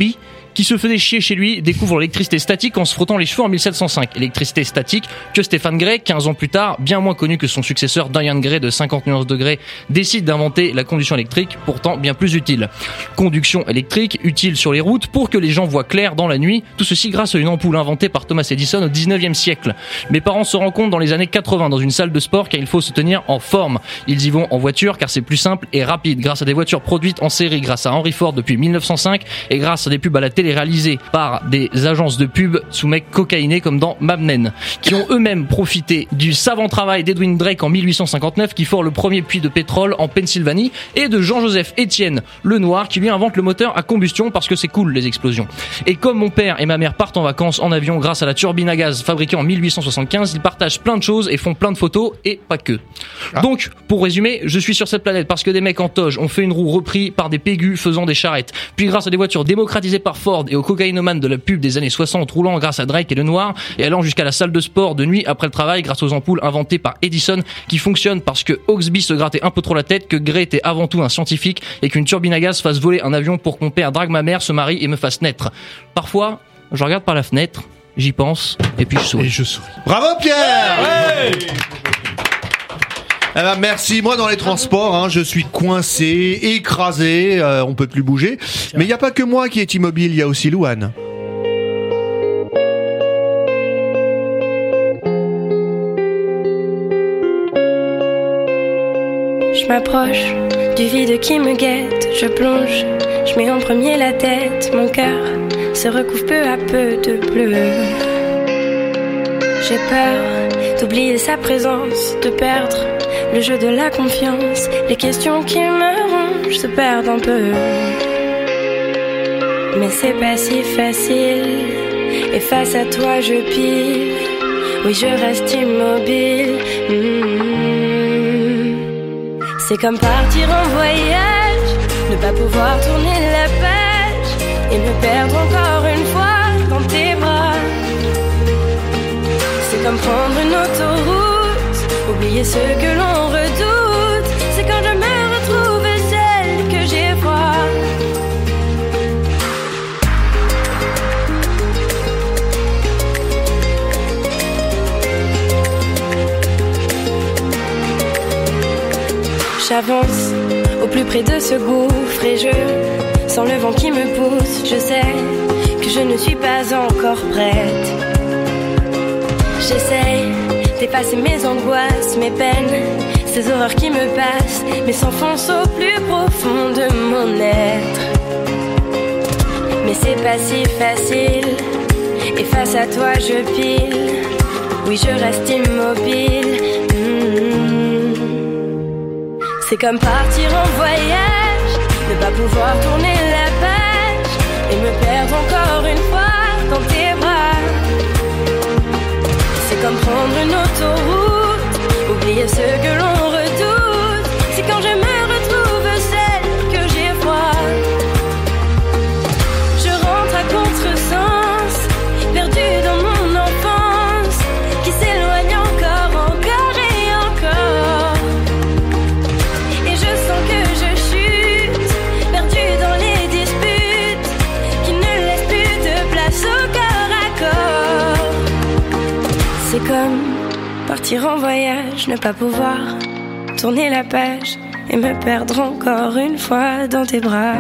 qui se faisait chier chez lui, découvre l'électricité statique en se frottant les cheveux en mille sept cent cinq. Électricité statique que Stephen Gray, quinze ans plus tard, bien moins connu que son successeur Diane Gray de cinquante nuances degrés, décide d'inventer la conduction électrique, pourtant bien plus utile. Conduction électrique, utile sur les routes pour que les gens voient clair dans la nuit, tout ceci grâce à une ampoule inventée par Thomas Edison au dix-neuvième siècle. Mes parents se rendent compte dans les années quatre-vingts dans une salle de sport car il faut se tenir en forme. Ils y vont en voiture car c'est plus simple et rapide, grâce à des voitures produites en série, grâce à Henry Ford depuis mille neuf cent cinq et grâce à des pubs à la télé réalisées par des agences de pub sous mecs cocaïnés comme dans Mabnen, qui ont eux-mêmes profité du savant travail d'Edwin Drake en mille huit cent cinquante-neuf qui fore le premier puits de pétrole en Pennsylvanie et de Jean-Joseph Étienne le Noir qui lui invente le moteur à combustion parce que c'est cool les explosions. Et comme mon père et ma mère partent en vacances en avion grâce à la turbine à gaz fabriquée en mille huit cent soixante-quinze, ils partagent plein de choses et font plein de photos et pas que. Ah. Donc, pour résumer, je suis sur cette planète parce que des mecs en toge ont fait une roue repris par des pégus faisant des charrettes. Puis grâce à des voitures démocratisées par Ford et aux cocaïnomanes de la pub des années soixante roulant grâce à Drake et le Noir et allant jusqu'à la salle de sport de nuit après le travail grâce aux ampoules inventées par Edison qui fonctionnent parce que Hawksby se grattait un peu trop la tête, que Gray était avant tout un scientifique et qu'une turbine à gaz fasse voler un avion pour que mon père drague ma mère, se marie et me fasse naître. Parfois, je regarde par la fenêtre, j'y pense et puis je souris. Et je souris. Bravo Pierre. Ouais. Eh ben merci. Moi dans les transports, hein, je suis coincé, écrasé, euh, on peut plus bouger. Mais il y a pas que moi qui est immobile, il y a aussi Louane. Je m'approche du vide qui me guette, je plonge, je mets en premier la tête, mon cœur se recouvre peu à peu de bleu. J'ai peur d'oublier sa présence, de perdre le jeu de la confiance. Les questions qui me rongent se perdent un peu. Mais c'est pas si facile, et face à toi je pile. Oui, je reste immobile. Mmh. C'est comme partir en voyage, ne pas pouvoir tourner la page et me perdre encore une fois dans tes bras. C'est comme prendre une autoroute, oublier ce que l'on redoute. C'est quand je me retrouve seule que j'ai froid. J'avance au plus près de ce gouffre et je sens le vent qui me pousse. Je sais que je ne suis pas encore prête. J'essaye d'effacer mes angoisses, mes peines, ces horreurs qui me passent, mais s'enfoncent au plus profond de mon être. Mais c'est pas si facile, et face à toi je pile. Oui, je reste immobile. Mmh. C'est comme partir en voyage, ne pas pouvoir tourner la page et me perdre encore une fois dans tes bras. C'est comme prendre une autoroute, oublier ce que l'on redoute. C'est quand je me retrouve seule que j'ai froid. Je rentre à contresens, perdue dans mon enfance, qui s'éloigne encore, encore et encore. Et je sens que je chute, perdue dans les disputes, qui ne laissent plus de place au corps à corps. C'est comme partir en voyage, ne pas pouvoir tourner la page et me perdre encore une fois dans tes bras.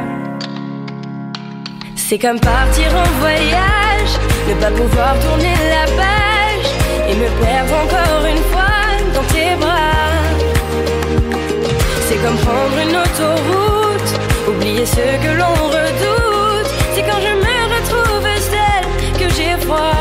C'est comme partir en voyage, ne pas pouvoir tourner la page et me perdre encore une fois dans tes bras. C'est comme prendre une autoroute, oublier ce que l'on redoute. C'est quand je me retrouve seule que j'ai froid.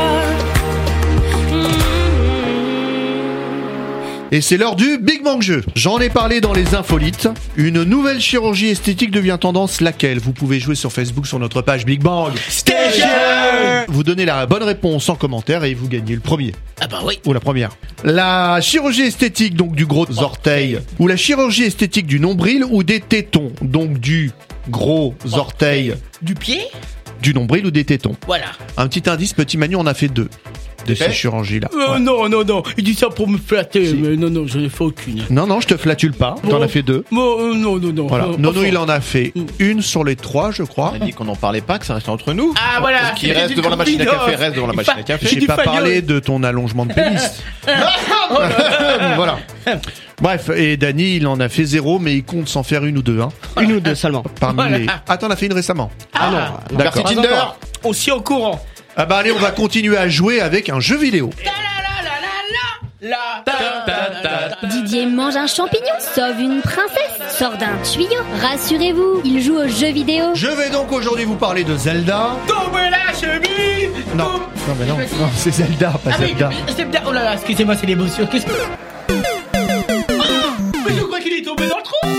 Et c'est l'heure du Big Bang Jeu. J'en ai parlé dans les infolites. Une nouvelle chirurgie esthétique devient tendance, laquelle? Vous pouvez jouer sur Facebook sur notre page Big Bang Station. Vous donnez la bonne réponse en commentaire et vous gagnez le premier. Ah bah oui. Ou la première. La chirurgie esthétique, donc du gros orteil. Ou la chirurgie esthétique du nombril ou des tétons. Donc du gros orteil. Du pied? Du nombril ou des tétons. Voilà. Un petit indice, petit Manu, on a fait deux. de ces chirurgies-là. Euh, Ouais. Non, non, non. Il dit ça pour me flatter. Mais non, non, je n'ai fait aucune. Non, non, je te flatule pas. T'en Bon. as fait deux. Bon, euh, non, non, non. Voilà. Euh, Nono, enfin. il en a fait une sur les trois, je crois. On a dit qu'on n'en parlait pas, que ça restait entre nous. Ah, voilà. Ce qui reste devant la machine à café reste devant la Il machine fa- à café. C'est J'ai du pas faillot. parlé de ton allongement de pénis. Voilà. Bref, et Dany, il en a fait zéro, mais il compte s'en faire une ou deux. Hein. Une ou deux seulement. Parmi Voilà. les. Ah, t'en as fait une récemment. Ah, non. D'accord. Merci Tinder. aussi au courant. Ah bah allez, on va continuer à jouer avec un jeu vidéo. Didier mange un champignon, sauve une princesse, sort d'un tuyau. Rassurez-vous, il joue aux jeux vidéo. Je vais donc aujourd'hui vous parler de Zelda. Tombe la chemise. Non, non mais non, non c'est Zelda, pas Ah oui, Zelda. Zelda. Oh là là, excusez-moi, c'est l'émotion. Qu'est-ce que... Oh, mais je crois qu'il est tombé dans le trou.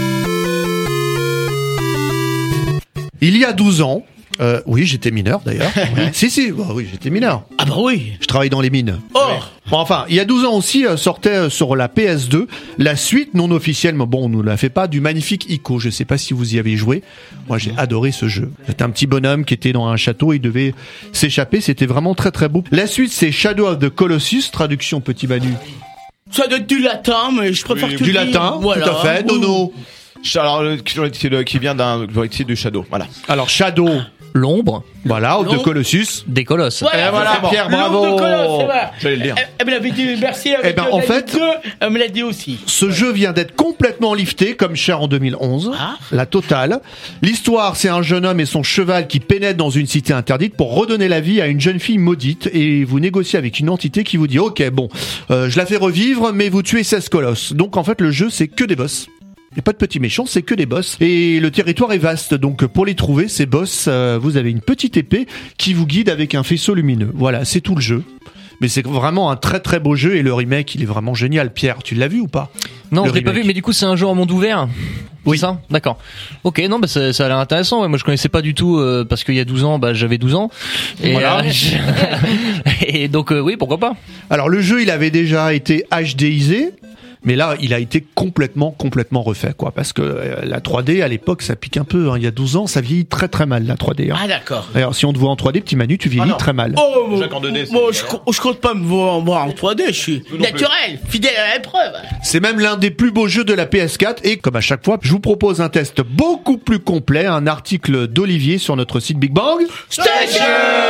Il y a douze ans, euh, oui, j'étais mineur d'ailleurs. si, si, bah oui, j'étais mineur. Ah bah oui. Je travaille dans les mines. Oh. Bon, enfin, il y a douze ans aussi, euh, sortait euh, sur la P S deux la suite non officielle, mais bon, on ne la fait pas, du magnifique Ico. Je sais pas si vous y avez joué. Moi, j'ai adoré ce jeu. C'était un petit bonhomme qui était dans un château, il devait s'échapper. C'était vraiment très très beau. La suite, c'est Shadow of the Colossus, traduction petit Manu. Ça doit être du latin, mais je préfère Oui, que tu Du le latin, dises. Voilà. tout à fait. Nono. Alors, le- qui qui vient d'un qui du Shadow. Voilà. Alors, Shadow, L'ombre voilà, of the L'ombre. Colossus. des colosses. Voilà, Eh voilà, c'est bon. Pierre, L'ombre bravo. de Colosse, c'est vrai. J'allais le dire. Elle, elle me l'avait dit, merci. Elle Eh ben, en fait- elle me l'a dit aussi. Ce jeu vient d'être complètement lifté, comme Cher en deux mille onze. Ah. La totale. L'histoire, c'est un jeune homme et son cheval qui pénètrent dans une cité interdite pour redonner la vie à une jeune fille maudite. Et vous négociez avec une entité qui vous dit, ok, bon, euh, je la fais revivre, mais vous tuez seize colosses. Donc en fait, le jeu, c'est que des boss. Il n'y a pas de petits méchants, c'est que des boss. Et le territoire est vaste, donc pour les trouver, ces boss, euh, vous avez une petite épée qui vous guide avec un faisceau lumineux. Voilà, c'est tout le jeu. Mais c'est vraiment un très très beau jeu et le remake, il est vraiment génial. Pierre, tu l'as vu ou pas? Non, Le je l'ai pas remake. vu, mais du coup, c'est un jeu en monde ouvert. Oui. C'est ça, d'accord. Ok, non, bah ça, ça a l'air intéressant. Ouais, moi, je connaissais pas du tout euh, parce qu'il y a douze ans, bah j'avais douze ans. Et, Voilà. euh, je- et donc, euh, oui, pourquoi pas. Alors le jeu, il avait déjà été H D-isé, mais là, il a été complètement, complètement refait, quoi. Parce que euh, la trois D, à l'époque, ça pique un peu. Hein. Il y a douze ans, ça vieillit très, très mal, la trois D. Hein. Ah d'accord. D'ailleurs, si on te voit en trois D, petit Manu, tu vieillis Ah non. très mal. Oh, moi, Jacques en deux D, c'est moi, bien. je, co- je compte pas me voir, voir en trois D, je suis non naturel, fidèle à l'épreuve. C'est même l'un des plus beaux jeux de la P S quatre. Et comme à chaque fois, je vous propose un test beaucoup plus complet, un article d'Olivier sur notre site Big Bang. Station.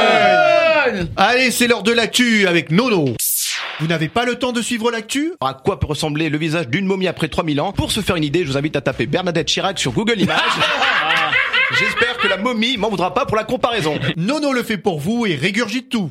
Allez, c'est l'heure de l'actu avec Nono. Vous n'avez pas le temps de suivre l'actu? À quoi peut ressembler le visage d'une momie après trois mille ans? Pour se faire une idée, je vous invite à taper Bernadette Chirac sur Google Images. J'espère que la momie m'en voudra pas pour la comparaison. Nono le fait pour vous et régurgite tout.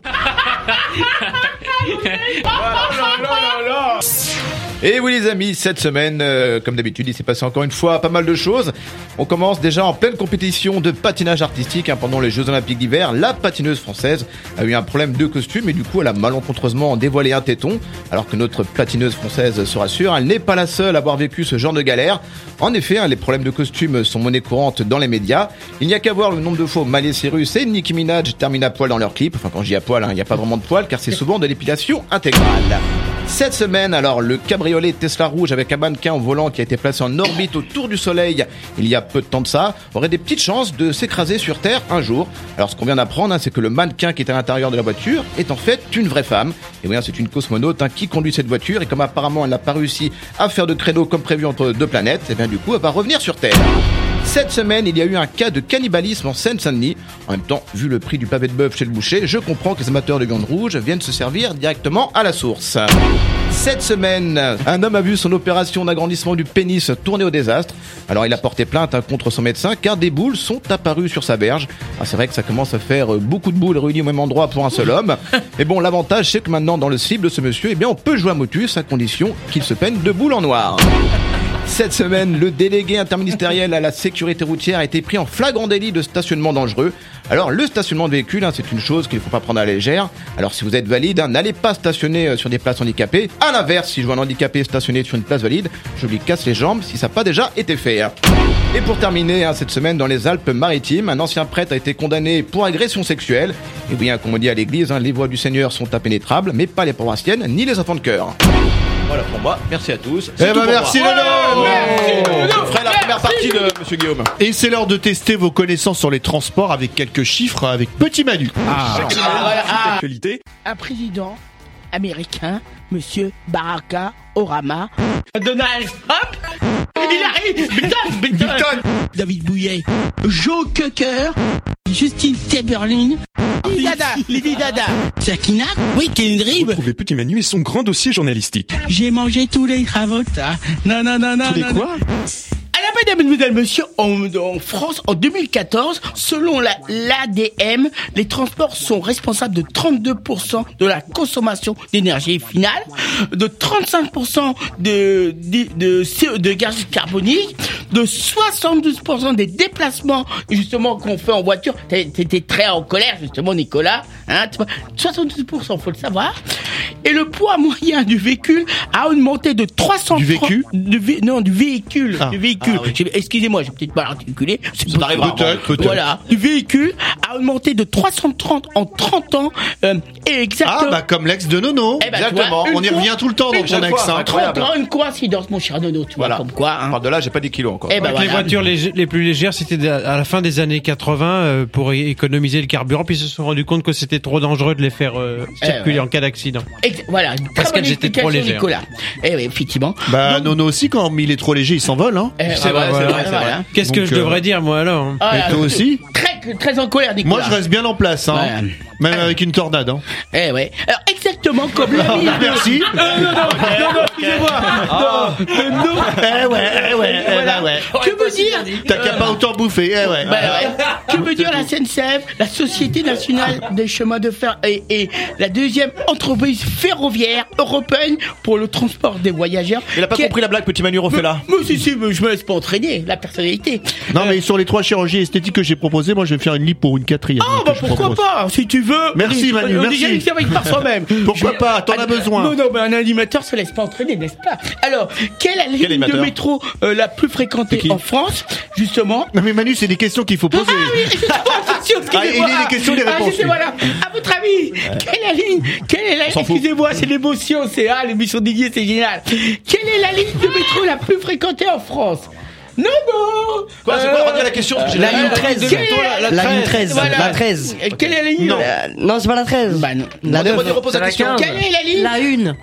Et oui les amis, cette semaine, euh, comme d'habitude, il s'est passé encore une fois pas mal de choses. On commence déjà en pleine compétition de patinage artistique hein, pendant les Jeux Olympiques d'hiver. La patineuse française a eu un problème de costume et du coup elle a malencontreusement dévoilé un téton. Alors que notre patineuse française se rassure, elle n'est pas la seule à avoir vécu ce genre de galère. En effet, hein, les problèmes de costume sont monnaie courante dans les médias. Il n'y a qu'à voir le nombre de fois où Miley Cyrus et Nicki Minaj terminent à poil dans leurs clips. Enfin quand je dis à poil, hein, il n'y a pas vraiment de poil car c'est souvent de l'épilation intégrale. Cette semaine, alors, le cabriolet Tesla rouge avec un mannequin au volant qui a été placé en orbite autour du soleil il y a peu de temps de ça, aurait des petites chances de s'écraser sur Terre un jour. Alors, ce qu'on vient d'apprendre, hein, c'est que le mannequin qui est à l'intérieur de la voiture est en fait une vraie femme. Et oui, hein, c'est une cosmonaute hein, qui conduit cette voiture et comme apparemment elle n'a pas réussi à faire de créneau comme prévu entre deux planètes, et bien du coup, elle va revenir sur Terre. Cette semaine, il y a eu un cas de cannibalisme en Seine-Saint-Denis. En même temps, vu le prix du pavé de bœuf chez le boucher, je comprends que les amateurs de viande rouge viennent se servir directement à la source. Cette semaine, un homme a vu son opération d'agrandissement du pénis tourner au désastre. Alors il a porté plainte hein, contre son médecin car des boules sont apparues sur sa berge. Ah, c'est vrai que ça commence à faire beaucoup de boules réunies au même endroit pour un seul homme. Mais bon, l'avantage c'est que maintenant dans le slip de ce monsieur, eh bien on peut jouer à motus à condition qu'il se peigne de boules en noir. Cette semaine, le délégué interministériel à la sécurité routière a été pris en flagrant délit de stationnement dangereux. Alors, le stationnement de véhicules, hein, c'est une chose qu'il ne faut pas prendre à la légère. Alors, si vous êtes valide, hein, n'allez pas stationner euh, sur des places handicapées. À l'inverse, si je vois un handicapé stationner sur une place valide, je lui casse les jambes si ça n'a pas déjà été fait. Hein. Et pour terminer, hein, cette semaine, dans les Alpes-Maritimes, un ancien prêtre a été condamné pour agression sexuelle. Et bien, comme on dit à l'église, hein, les voies du Seigneur sont impénétrables, mais pas les paroissiennes ni les enfants de cœur. Voilà pour moi. Merci à tous. Eh ben merci Lolo. Je ferai la première partie de Monsieur Guillaume. Et c'est l'heure de tester vos connaissances sur les transports avec quelques chiffres avec Petit Manu. Ah, voilà, ah. Actualité. Un président américain, Monsieur Barack Obama, Donald Trump, il arrive, Biden, Biden, David Bouillet, Joe Cocker, Justine Timberlake, Lady Dada, Lady Dada, Sakina, oui, Kendrick. Retrouvez Petit Manu et son grand dossier journalistique. J'ai mangé tous les cravotas. Non, non, non, non. Tous les non, quoi non. Alors, mesdames, mesdames, messieurs, en, en France, en deux mille quatorze, selon la, l'A D M, les transports sont responsables de trente-deux pour cent de la consommation d'énergie finale, de trente-cinq pour cent de, de, de, de, de gaz carbonique, de soixante-douze pour cent des déplacements, justement, qu'on fait en voiture. T'étais très en colère, justement, Nicolas. Hein, soixante-douze pour cent, faut le savoir. Et le poids moyen du véhicule a augmenté de trois cents... Du véhicule de vé, Non, du véhicule. Ah. Du véhicule. Ah, oui. J'ai- Excusez-moi, j'ai peut-être mal articulé. C'est Ça arrive rarement. Peut-être, peut-être. Voilà. Du véhicule a augmenté de trois cent trente en trente ans. Euh, et exactement. Ah bah comme l'ex de Nono. Eh ben, tu Exactement. vois, une On y fois- revient tout le temps dans une ton fois, ex. hein. incroyable. trente ans, une coïncidence, mon cher Nono, tu Voilà. vois, comme quoi. Hein. Par de là, j'ai pas dix kilos encore. Eh ben, Avec les voilà. voitures les, les plus légères, c'était à la fin des années quatre-vingts euh, pour é- économiser le carburant, puis ils se sont rendus compte que c'était trop dangereux de les faire euh, Eh circuler ouais. en cas d'accident. Ex- Voilà. Une Parce très bonne qu'elles étaient trop explication, légères. Nicolas. Eh oui, effectivement. Bah Nono aussi quand il est trop léger il s'envole hein. Eh, C'est ah, vrai, bah, c'est voilà, vrai, c'est voilà. vrai. Qu'est-ce que Donc, je euh, devrais dire moi alors hein Ah, Et toi aussi Très, très en colère, Nicolas. Moi je reste bien en place hein. Ouais. Même avec une tornade hein. Eh ouais. Alors exactement comme l'ami. Merci. Euh, non, non, non, non, excusez-moi. Non, non, non. Eh ouais, eh ouais, eh Voilà. bah ouais. Que veut dire T'as qu'à pas autant bouffer, eh ouais. Bah ouais. Que veut dire la S N C F, la Société Nationale des Chemins de Fer et, et la deuxième entreprise ferroviaire européenne pour le transport des voyageurs. Il a pas Qui est- compris la blague, Petit Manu, refais là. Moi, si, si, mais je me laisse pas entraîner, la personnalité. Non mais sur les trois chirurgies esthétiques que j'ai proposées, moi je vais faire une lipo, une quatrième. Oh, que bah je pourquoi propose. pas, si tu veux. Merci, On- Manu, on merci. déjà il travaille par soi-même. Pourquoi Je- pas, t'en as Ah, besoin. Non, non, mais un animateur se laisse pas entraîner, n'est-ce pas? Alors, quelle est la ligne de animateur métro euh, la plus C'est fréquentée qui en France, justement? Non mais Manu, c'est des questions qu'il faut poser. Ah oui, excusez-moi, attention, excusez-moi. Ah, et les questions, les Ah, réponses, excusez-moi, là. À votre avis, quelle est la ligne, quelle est la, s'en fout. excusez-moi, c'est l'émotion, c'est, ah, l'émission dédiée, c'est génial. Quelle est la ligne de métro la plus fréquentée en France? Non, non! Quoi, c'est quoi? Redis la question, parce que j'ai La la ligne ligne treize. de Quelle métro, est la- La ligne treize. Voilà. La treize. Euh, Quelle est la ligne? Non. Euh, non, c'est pas la treize. Bah non. La Redis, neuf. redis, repose la la question. quinze. Quelle est la ligne? La une.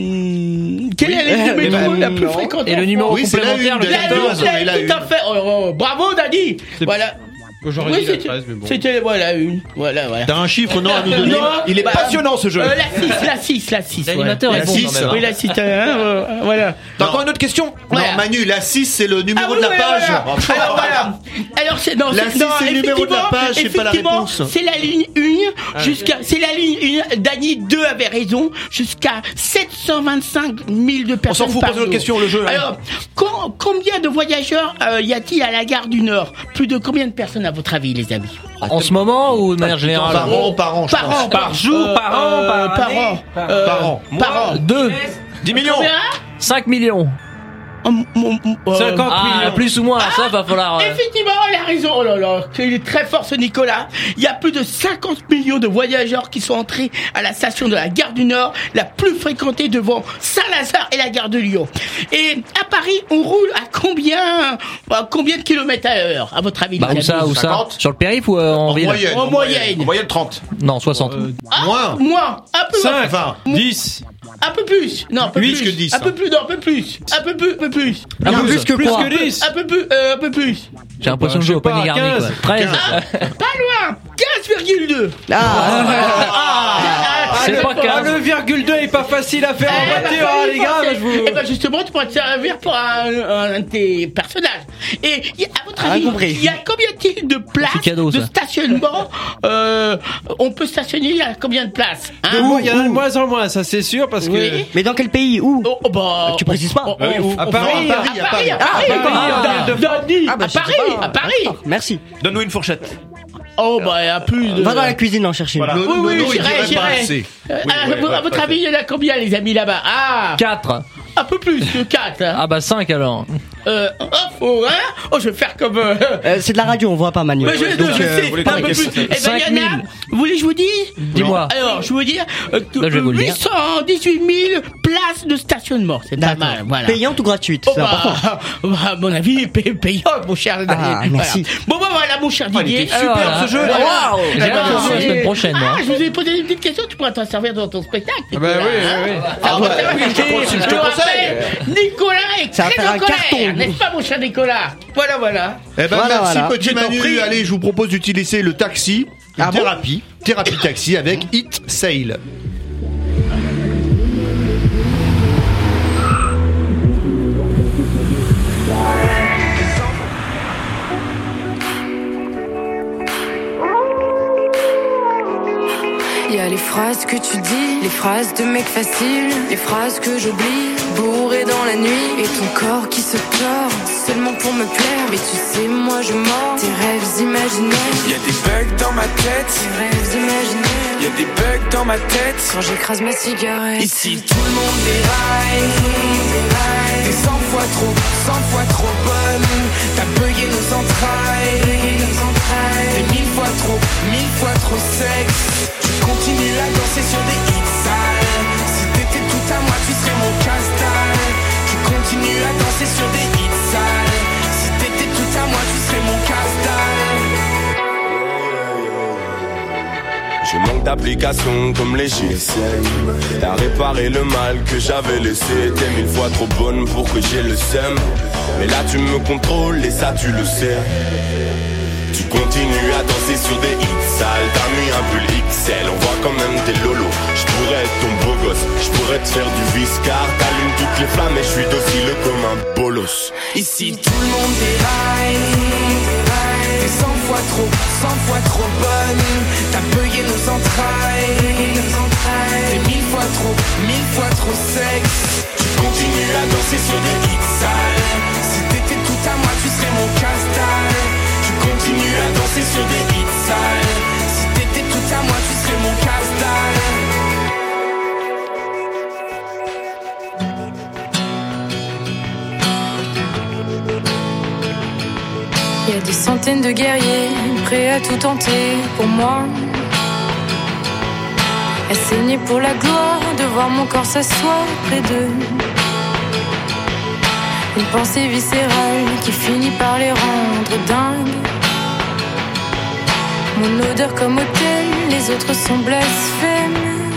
Hmm, Quelle est la ligne de Eh métro ben, la plus non. fréquentée Et le en numéro France? Oui, c'est la complémentaire, une, le la La deux, ligne, raison, et la tout à une. fait. Oh, oh, bravo, Dani. Voilà. J'aurais Oui, dit la c'était, treize, mais bon. c'était, voilà, une. Voilà, voilà. T'as un chiffre non à nous donner? Non, Il est bah, passionnant ce jeu. Euh, la six, la six, la six. L'animateur ouais. est La bon six, quand même, hein. oui, la six, hein, euh, voilà. T'as encore une autre question? Voilà. Non Manu, la six c'est le numéro Ah oui, de la ouais, page. voilà. Alors voilà. Alors c'est non, La c'est- six, non, c'est le numéro de la effectivement, page, c'est pas la effectivement, réponse. C'est la ligne un jusqu'à c'est la ligne un. Dany deux avait raison, jusqu'à sept cent vingt-cinq mille de personnes. s'en fout, par posez notre jour. question, le jeu, hein. Alors, com- combien de voyageurs euh, y a-t-il à la gare du Nord? Plus de combien de personnes à votre avis, les amis? En ce moment ou de manière générale? Par an, par an, je Par pense. an, Par jour, par an, par par année, an, par- euh, par an. par an. Deux. dix millions. Combien? cinq millions. Oh, mon- mon- euh, cinquante Ah, millions. plus ou moins, ça va falloir. euh, Effectivement, il a raison. Oh là là, il est très fort ce Nicolas. Il y a plus de cinquante millions de voyageurs qui sont entrés à la station de la gare du Nord, la plus fréquentée devant Saint-Lazare et la gare de Lyon. Et à Paris, on roule à combien, à combien de kilomètres à l'heure, à votre avis? Bah, les où ça, amis où ça? cinquante. Sur le périph' ou euh, en, En ville? moyenne. En moyenne. En moyenne trente. Non, soixante. Ah, Moins. moins, un peu cinq, Enfin, dix. un peu plus. Non, un peu Huit plus. que dix, Un hein. peu plus, non, un peu plus. Un peu plus, un peu plus. Un peu Plus que Plus quoi? que dix. Un peu plus, euh, un peu plus. J'ai l'impression de Bah, jouer au je sais panier pas, garni, quinze. quoi. treize. Pas loin. quinze virgule deux. Ah, C'est le, pas ah, quinze. le virgule deux est pas facile à faire en Eh ben, voiture, hein, les gars. mais je vous... Eh ben justement, tu pourrais te servir pour un, un de tes personnages. Et y a- à votre Ah, avis, compris. il y a combien t-il de places C'est cadeau, de ça. stationnement euh, on peut stationner, il y a combien de places hein De moins- Il y en a de moins en moins, ça c'est sûr, parce que... Oui. mais dans quel pays? Où? Oh, oh, bah, Tu précises pas? on- on- Euh, où on- À on- Paris, à à Paris, à Paris. Paris, à Ah, Paris, d'accord. à de- Paris, Ah, bah, à je sais Paris, pas. à Paris. D'accord, merci. Donne-nous une fourchette. Oh, bah, il y a plus de... Va dans la cuisine en chercher une. Voilà. Oui, oui, Nono, il j'irai, dirait pas j'irai. assez. Euh, Oui, à, ouais, à ouais, votre ouais. avis, il y en a combien, les amis, là-bas? Ah, quatre. un peu plus que quatre. Hein. Ah bah cinq alors. Euh, oh, oh, hein oh, je vais faire comme... Euh, Euh, c'est de la radio, on voit pas Manu. Mais je, Donc, je euh, sais, vous voulez pas un qu'on peu encaisse plus. Eh ben, cinq il y en a, mille. vous voulez que je vous dise? Dis-moi. Alors, je veux dire, euh, que, Là, je vais vous le huit dire. cent dix-huit mille places place de stationnement. C'est pas D'accord. mal, voilà. Payante ou gratuite, Oh, c'est bah, important. bah, à mon avis, pay- payante, mon cher Daniel. Ah, merci. Voilà. Bon, bah, voilà, mon cher Oh, il Didier. était super, Alors, ce jeu. voilà. Waouh. J'ai pas Alors, pensé la semaine et- prochaine, moi. Ah, je vous ai posé une petite question, tu pourras t'en servir dans ton spectacle. Ah bah oui, oui, oui. Ah, bah, oui, je te conseille, je te le conseille. rappelle, Nicolas est Ça va très faire en un colère, carton. n'est-ce pas, mon cher Nicolas? Voilà, voilà. Eh ben, Voilà, merci, voilà. petit Je t'en Manu. prie. Allez, je vous propose d'utiliser le taxi. Ah bon thérapie. Thérapie taxi avec Hit Sail. Y a les phrases que tu dis, les phrases de mec facile, les phrases que j'oublie, bourré dans la nuit, et ton corps qui se tord, seulement pour me plaire. Mais tu sais, moi je mords tes rêves imaginaires. Y'a des bugs dans ma tête, Tes rêves imaginaires. y'a des bugs dans ma tête. Quand j'écrase ma cigarette. Ici tout le monde déraille, déraille. T'es cent fois trop, cent fois trop bonne. T'as bugué nos entrailles, T'es mille fois trop, mille fois trop sexe. Tu continues à danser sur des hits sales. Si t'étais tout à moi, tu serais mon casse-dalle. Tu continues à danser sur des hits sales. Si t'étais tout à moi, tu serais mon casse-dalle. Je manque d'applications comme les G S M. T'as réparé le mal que j'avais laissé. T'es mille fois trop bonne pour que j'ai le seum. Mais là tu me contrôles et ça tu le sais. Tu continues à danser sur des hits sales. T'as mis un pull X L, on voit quand même tes lolos. Je pourrais être ton beau gosse, je pourrais te faire du viscar. T'allumes toutes les flammes et je suis docile comme un bolos. Ici tout le monde déraille, déraille. T'es cent fois trop, cent fois trop bonne. T'as bugué nos entrailles, T'es mille fois trop, mille fois trop sexe. Tu continues à danser sur des hits sales. Si t'étais tout à moi, tu serais mon casse-dalle. Tu continues à danser sur des hits sales. Si t'étais tout à moi, tu serais mon casse-dalle. Y a des centaines de guerriers prêts à tout tenter pour moi. À saigner pour la gloire de voir mon corps s'asseoir près d'eux. Une pensée viscérale qui finit par les rendre dingues. Mon odeur comme autel, les autres sont blasphèmes.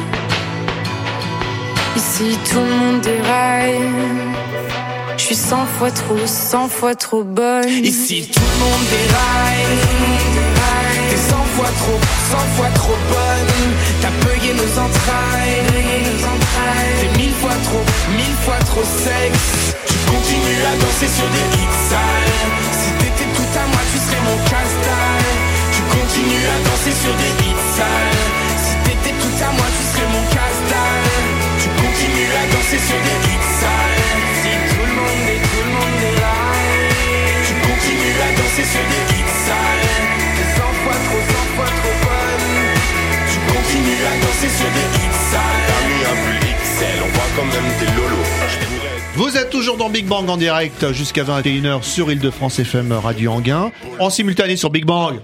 Ici tout le monde déraille. Je suis cent fois trop, cent fois trop bonne. Ici tout le monde déraille, déraille. T'es cent fois trop, cent fois trop bonne. T'as bugué nos entrailles, T'es mille fois trop, mille fois trop sexe. Tu continues à danser sur des hits sales. Si t'étais tout à moi, tu serais mon casse-dalle. Tu continues à danser sur des hits sales. Si t'étais tout à moi, tu serais mon casse-dalle. Tu continues à danser sur des hits sales. Si tout le monde est, tout le monde est là. Tu continues à danser sur des hits sales. T'es cent fois trop, cent fois trop bonne. Tu continues à danser sur des hits sales. T'as mis un pull X L, on voit quand même tes lolos. Je pourrais... Vous êtes toujours dans Big Bang en direct jusqu'à vingt et une heures sur Île-de-France F M Radio Anguin, en simultané sur Big Bang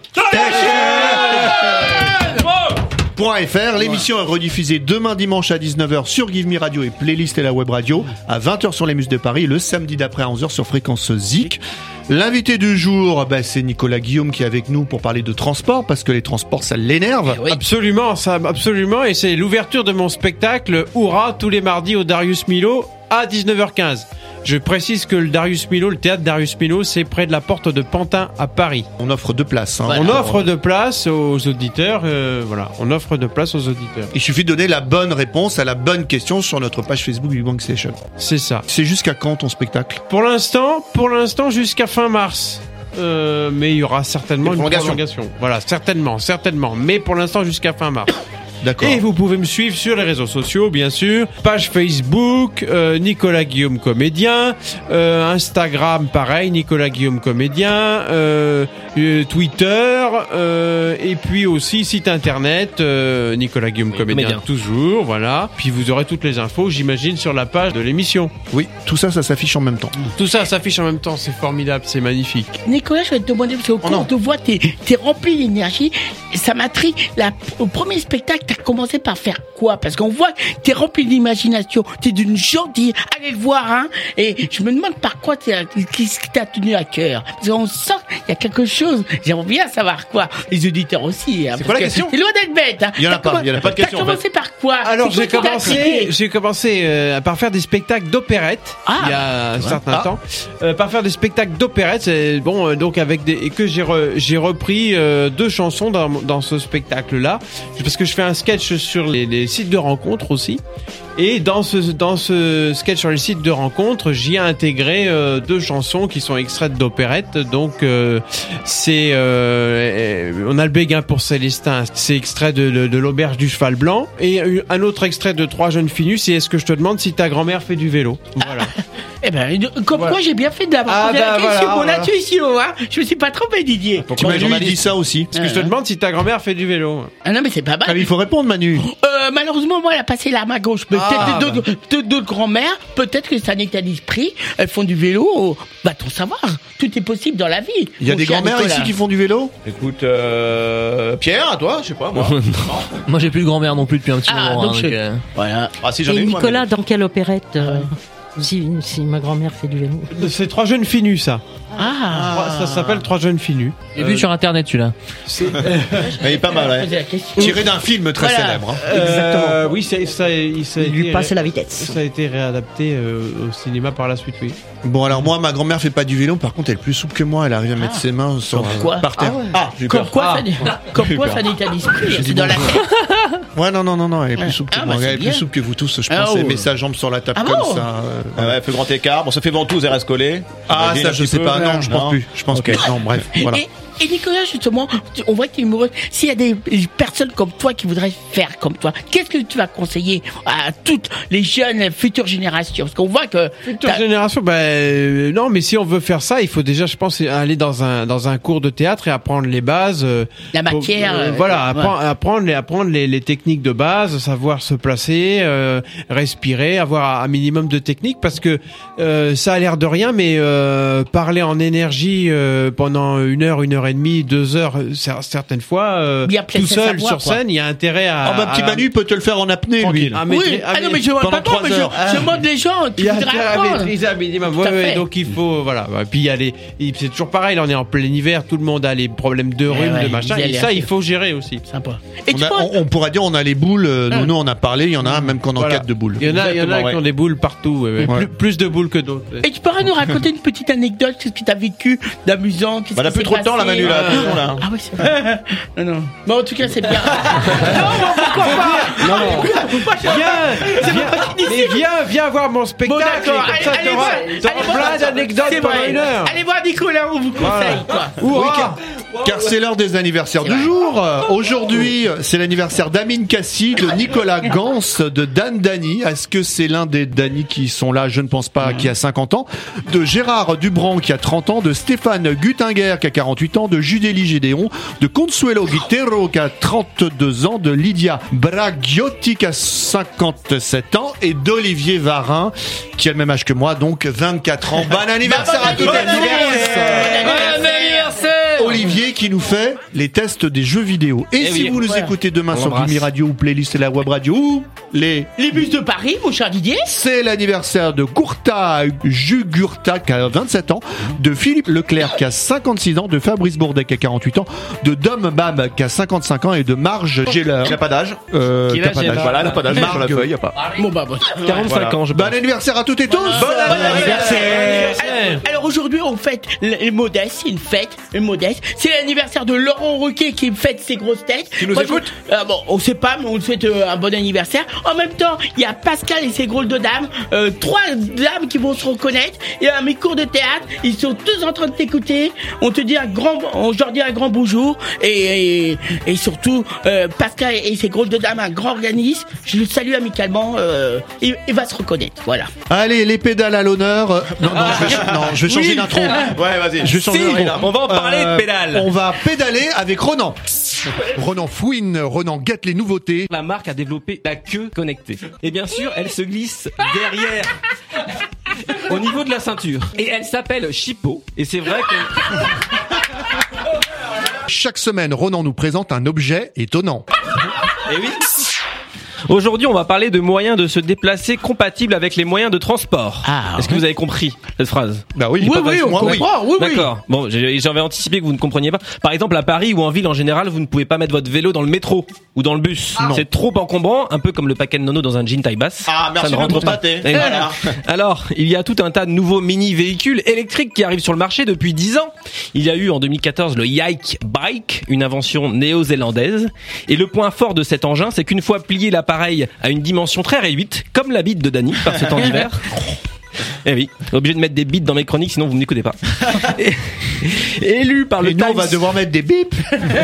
Point F R. L'émission est rediffusée demain dimanche à dix-neuf heures sur Give Me Radio et Playlist et la web radio, à vingt heures sur les Mus de Paris, le samedi d'après à onze heures sur Fréquence Zik. L'invité du jour, bah, c'est Nicolas Guillaume qui est avec nous pour parler de transport, parce que les transports, ça l'énerve. Oui. Absolument, ça, absolument. Et c'est l'ouverture de mon spectacle Hourra, tous les mardis au Darius Milhaud à dix-neuf heures quinze. Je précise que le Darius Milhaud, le théâtre Darius Milhaud, c'est près de la porte de Pantin à Paris. On offre deux places. Hein. Voilà. On offre deux places aux auditeurs. Euh, voilà, on offre deux places aux auditeurs. Il suffit de donner la bonne réponse à la bonne question sur notre page Facebook Big Bang Station. C'est ça. C'est jusqu'à quand ton spectacle ? Pour l'instant, pour l'instant jusqu'à fin mars. Euh, mais il y aura certainement une prolongation. prolongation. Voilà, certainement, certainement. Mais pour l'instant jusqu'à fin mars. D'accord. Et vous pouvez me suivre sur les réseaux sociaux, bien sûr. Page Facebook, euh, Nicolas Guillaume Comédien. Euh, Instagram, pareil, Nicolas Guillaume Comédien. Euh, euh, Twitter. Euh, et puis aussi site internet, euh, Nicolas Guillaume oui, Comédien, comédien, toujours. Voilà. Puis vous aurez toutes les infos, j'imagine, sur la page de l'émission. Oui, tout ça, ça s'affiche en même temps. Tout ça s'affiche en même temps, c'est formidable, c'est magnifique. Nicolas, je vais te demander, parce qu'au cours de voix, t'es, t'es rempli d'énergie. Ça m'intrigue. La, au premier spectacle, t'as commencé par faire quoi? Parce qu'on voit que t'es rempli d'imagination, t'es d'une gentille, allez le voir, hein. Et je me demande par quoi t'es, qu'est-ce qui t'a tenu à cœur? Parce qu'on sent qu'il y a quelque chose, j'aimerais bien savoir quoi. Les auditeurs aussi, hein. C'est quoi la question? C'est loin d'être bête, hein. Il y en a T'as pas, il y en a pas de question. T'as commencé par quoi? Alors C'est j'ai quoi qui t'a commencé, attiré? j'ai commencé euh, par faire des spectacles d'opérette Ah, il y a un ouais. certain Ah. temps, euh, par faire des spectacles d'opérette, c'est bon euh, donc avec des et que j'ai re- j'ai repris euh, deux chansons dans dans ce spectacle là parce que je fais un sketch sur les, les sites de rencontres aussi. Et dans ce dans ce sketch sur les sites de rencontres, j'y ai intégré euh, deux chansons qui sont extraites d'opérette. Donc euh, c'est euh, on a le béguin pour Célestin, c'est extrait de, de, de l'auberge du cheval blanc, et un autre extrait de Trois jeunes filles nues, c'est Est-ce que je te demande si ta grand-mère fait du vélo. Voilà. Eh ben, comme Voilà. quoi j'ai bien fait d'avoir Ah, posé bah, la question, voilà, mon voilà. intuition, hein. Je me suis pas trompé, Didier. Tu m'as lui dit ça aussi. Est-ce que je te demande si ta grand-mère fait du vélo. Ah non, mais c'est pas mal. Ah, il faut répondre, Manu. Euh, malheureusement, moi, elle a passé l'arme à gauche. Peut-être Ah, d'autres, d'autres, d'autres grand-mères, peut-être que c'est un état d'esprit, elles font du vélo. Va-t-on savoir? Tout est possible dans la vie. Il y a mon des cher grand-mères Nicolas. ici qui font du vélo? Écoute, euh, Pierre, à toi, je sais pas, moi. Moi, j'ai plus de grand-mère non plus depuis un petit Ah, moment. donc hein, je- donc, euh, Voilà. Ah, si j'en ai Et une, moi, Nicolas, dans quelle opérette euh, si, si ma grand-mère fait du vélo? C'est Trois jeunes filles nues, ça. Ah. Ça s'appelle Trois jeunes filles nues. J'ai vu sur internet celui-là. C'est mais il est pas mal, ouais. Poser la question. Tiré d'un film très Voilà. célèbre. hein. Euh, oui, ça, ça, il, ça a Il lui été passait ré- la vitesse. Ça a été réadapté euh, au cinéma par la suite, oui. Bon, alors moi, ma grand-mère fait pas du vélo. Par contre, elle est plus souple que moi. Elle arrive à mettre ses mains sur, Comme quoi? par terre. Ah ouais. Ah, j'ai eu Comme peur. quoi, Ah. ça, n'est- comme J'ai eu quoi, peur. ça n'est qu'à l'esprit. J'ai C'est dit dans la bonjour. tête. Ouais, non, non, non, non, elle est plus souple que Ah, moi. bah, c'est Elle est bien. plus souple que vous tous. Je Ah, pense. Elle oh. met sa jambe sur la table Ah comme bon ça. euh, Ah ouais, fait grand écart. Bon, ça fait ventouse et reste collé. Ah, J'imagine ça, un je petit sais peu. pas. Non, je pense plus. Je pense Ok. plus. Non, bref. Voilà. Et, et Nicolas, justement, tu- on voit que tu es amoureux. S'il y a des personnes comme toi qui voudraient faire comme toi, qu'est-ce que tu vas conseiller à toutes les jeunes, futures générations? Parce qu'on voit que... Future t'as- génération, ben euh, non, mais si on veut faire ça, il faut déjà, je pense, aller dans un dans un cours de théâtre et apprendre les bases. euh, La pour- matière, euh, euh, voilà, ouais. apprendre, apprendre les apprendre les, les techniques de base, savoir se placer, euh, respirer, avoir un minimum de technique, parce que euh, ça a l'air de rien, mais euh, parler en énergie euh, pendant une heure, une heure et demie, deux heures, euh, cer- certaines fois, euh, Bien tout placer sa seul voix, sur quoi. scène, il y a intérêt à. Ah, bah, petit à- Manu peut te le faire en apnée, lui. Tranquille. à Oui, maîtriser- ah non, mais je demande pendant pas moi, trois mais je, heures. je demande les gens qui Il y a voudraient intérêt à apprendre. maîtriser un minimum. Tout Ouais, à ouais, fait. donc il faut, voilà. Et puis il y a les, il- c'est toujours pareil. Là, on est en plein hiver, tout le monde a les problèmes de rhume, ouais, de machin. ils Et allaient ça, à- il faut gérer aussi. Sympa. Et On, tu a- vois, on, on pourra dire on a les boules. euh, Hum. Nous, on a parlé. Il y en a un même qu'on en Voilà. quatre de boules. Il y en a, il y en a Exactement, qui ont ouais. des boules partout. ouais, ouais. Ouais. Plus, plus de boules que d'autres. ouais. et tu pourrais nous raconter une petite anecdote, qu'est-ce que tu as vécu d'amusant, qu'est-ce Bah, on a qui plus s'est trop de temps, là, passé Manu, là. Ah, Attention, là. Ah oui, c'est vrai. non, non. Bon, en tout cas, c'est bien. non, mais pourquoi pas? Non, non. Moi, j'ai- Viens, c'est viens, pas fini. mais viens, viens voir mon Bon, spectacle. d'accord. et comme ça, Allez, allez t'auras, voir. t'auras Allez voir. plein d'anecdotes C'est pendant vrai. une heure. Allez voir Nicolas, on vous conseille, quoi. Oui, Hurrah. car, car c'est l'heure des anniversaires du jour. Euh, Aujourd'hui, c'est l'anniversaire d'Amine Kassi, de Nicolas Gans, de Dan Dany. Est-ce que c'est l'un des Dany qui sont là? Je ne pense pas, qui a cinquante ans. De Gérard Dubran, qui a trente ans. De Stéphane Guttinger, qui a quarante-huit ans. De Judélie Gédéon. De Consuelo Guiterro, qui a trente-deux ans. De Lydia Braghiotti, qui a cinquante-sept ans. Et d'Olivier Varin, qui a le même âge que moi, donc vingt-quatre ans. Bon anniversaire à tous. Bon anniversaire. Olivier qui nous fait les tests des jeux vidéo. Et Eh si oui, vous nous voilà. écoutez demain On sur l'embrasse. Gloomy Radio ou Playlist et la Web Radio ou les... Les bus de Paris, mon cher Didier. C'est l'anniversaire de Courta Jugurta qui a vingt-sept ans, de Philippe Leclerc qui a cinquante-six ans, de Fabrice Bourdet qui a quarante-huit ans, de Dom Bab qui a cinquanante-cinq ans et de Marge Geller. Il n'a pas d'âge. Euh, Qui qui a l'a, pas j'ai d'âge. pas. Voilà, il n'a pas d'âge. Sur la feuille, il n'y a pas. Bon, bah, bon. quarante-cinq Voilà. ans, je Bon pense. anniversaire à toutes et tous. Bon anniversaire. Alors, alors aujourd'hui, on fête les modestes, c'est une fête, une modeste. C'est l'anniversaire de Laurent Ruquier qui fête ses grosses têtes. Qui nous Moi, écoute je- euh, Bon, on sait pas, mais on lui souhaite euh, un bon anniversaire. En même temps, il y a Pascal et ses drôles de dames, euh, trois dames qui vont se reconnaître. Il y a mes cours de théâtre, ils sont tous en train de t'écouter. On te dit un grand, on leur dit un grand bonjour et et, et surtout euh, Pascal et ses drôles de dames, un grand organisme. Je le salue amicalement. Euh, il, il va se reconnaître, voilà. Allez, les pédales à l'honneur. Euh, Non, non, je vais, non, je vais changer Oui. d'intro. Ouais, vas-y. Je vais changer Si, d'intro. on va en parler Euh, de pédales. On va pédaler avec Ronan. Ronan fouine, Ronan guette les nouveautés. La marque a développé la queue connectée. Et bien sûr, elle se glisse derrière, au niveau de la ceinture. Et elle s'appelle Chippo. Et c'est vrai que... Chaque semaine, Ronan nous présente un objet étonnant. Eh oui. Aujourd'hui, on va parler de moyens de se déplacer compatibles avec les moyens de transport. Ah, Est-ce que vous avez compris cette phrase? Bah oui, Oui, pas oui, facile. on Moi, oui. comprend, oui, oui. D'accord. Bon, j'ai- j'avais anticipé que vous ne compreniez pas. Par exemple, à Paris ou en ville en général, vous ne pouvez pas mettre votre vélo dans le métro ou dans le bus. Ah. C'est trop encombrant, un peu comme le paquet de nono dans un jean taille basse. Ah, merci Ça ne de rentre me pas. constater. Et Voilà. Alors, il y a tout un tas de nouveaux mini-véhicules électriques qui arrivent sur le marché depuis dix ans. Il y a eu en deux mille quatorze le Yike Bike, une invention néo-zélandaise. Et le point fort de cet engin, c'est qu'une fois plié l'appareil à une dimension très réduite, comme la bite de Dany par ce temps d'hiver. Eh oui, obligé de mettre des bips dans mes chroniques, sinon vous m'écoutez pas. Et- Élu par le Et nous, on Times- va devoir mettre des bips.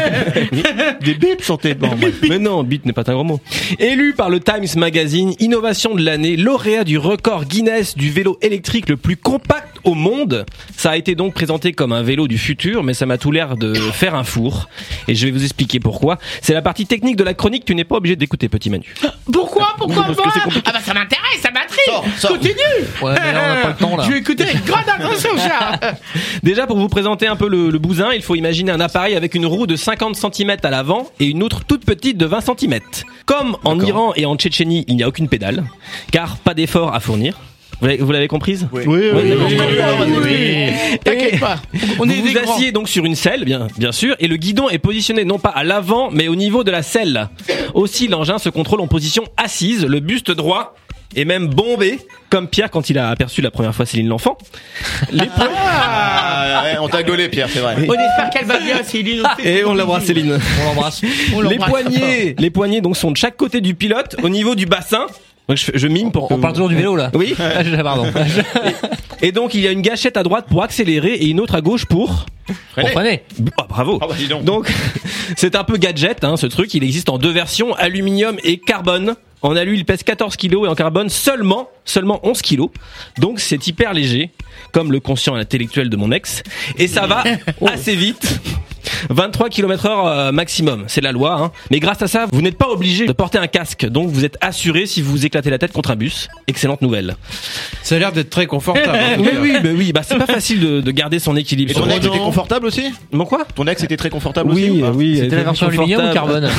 Des bips sur tes bancs. Mais non, bit n'est pas un gros mot. Élu par le Times Magazine, innovation de l'année, lauréat du record Guinness du vélo électrique le plus compact au monde. Ça a été donc présenté comme un vélo du futur, mais ça m'a tout l'air de faire un four. Et je vais vous expliquer pourquoi. C'est la partie technique de la chronique, tu n'es pas obligé d'écouter, petit Manu. Pourquoi Pourquoi Parce que moi c'est compliqué. Ah bah ça m'intéresse, ça m'intrigue. Sors, sors. Continue. Ouais, mais là, on n'a pas le temps, là. Je vais écouter avec grande attention, Charles. Déjà, pour vous présenter un peu le, le bousin, il faut imaginer un appareil avec une roue de cinquante centimètres à l'avant et une autre toute petite de vingt centimètres. Comme en Iran et en Tchétchénie, il n'y a aucune pédale, car pas d'effort à fournir. Vous l'avez, vous l'avez comprise? Oui, oui, oui. d'accord. oui. T'inquiète pas. On est Vous des vous grands. assieds donc sur une selle, bien, bien sûr, et le guidon est positionné non pas à l'avant, mais au niveau de la selle. Aussi, l'engin se contrôle en position assise, le buste droit et même bombé, comme Pierre quand il a aperçu la première fois Céline l'enfant. Les points... Ah, ouais, on t'a gaulé, Pierre, c'est vrai. On espère qu'elle va bien, Céline. on fait Et on tout l'embrasse, bisous. Céline. On l'embrasse. On Les l'embrasse. poignets, les poignets donc sont de chaque côté du pilote, au niveau du bassin. Donc je, je mime pour que On parle toujours du vélo, là. Oui. Pardon. Et donc il y a une gâchette à droite pour accélérer et une autre à gauche pour Pour freiner. Ah, bravo. Ah bah dis donc. Donc c'est un peu gadget, hein, ce truc. Il existe en deux versions, aluminium et carbone. En alu, il pèse quatorze kilos et en carbone seulement, seulement onze kilos. Donc c'est hyper léger, comme le conscient intellectuel de mon ex. Et ça va assez vite. vingt-trois kilomètres heure euh, maximum, c'est la loi, hein. Mais grâce à ça, vous n'êtes pas obligé de porter un casque, donc vous êtes assuré si vous vous éclatez la tête contre un bus. Excellente nouvelle. Ça a l'air d'être très confortable. en tout Mais cas. oui, bah oui, bah c'est pas facile de, de garder son équilibre. Et ton sur ex le était dos. confortable aussi? Mon quoi? Ton ex était très confortable Oui, aussi ou pas oui. C'était la version aluminium ou carbone?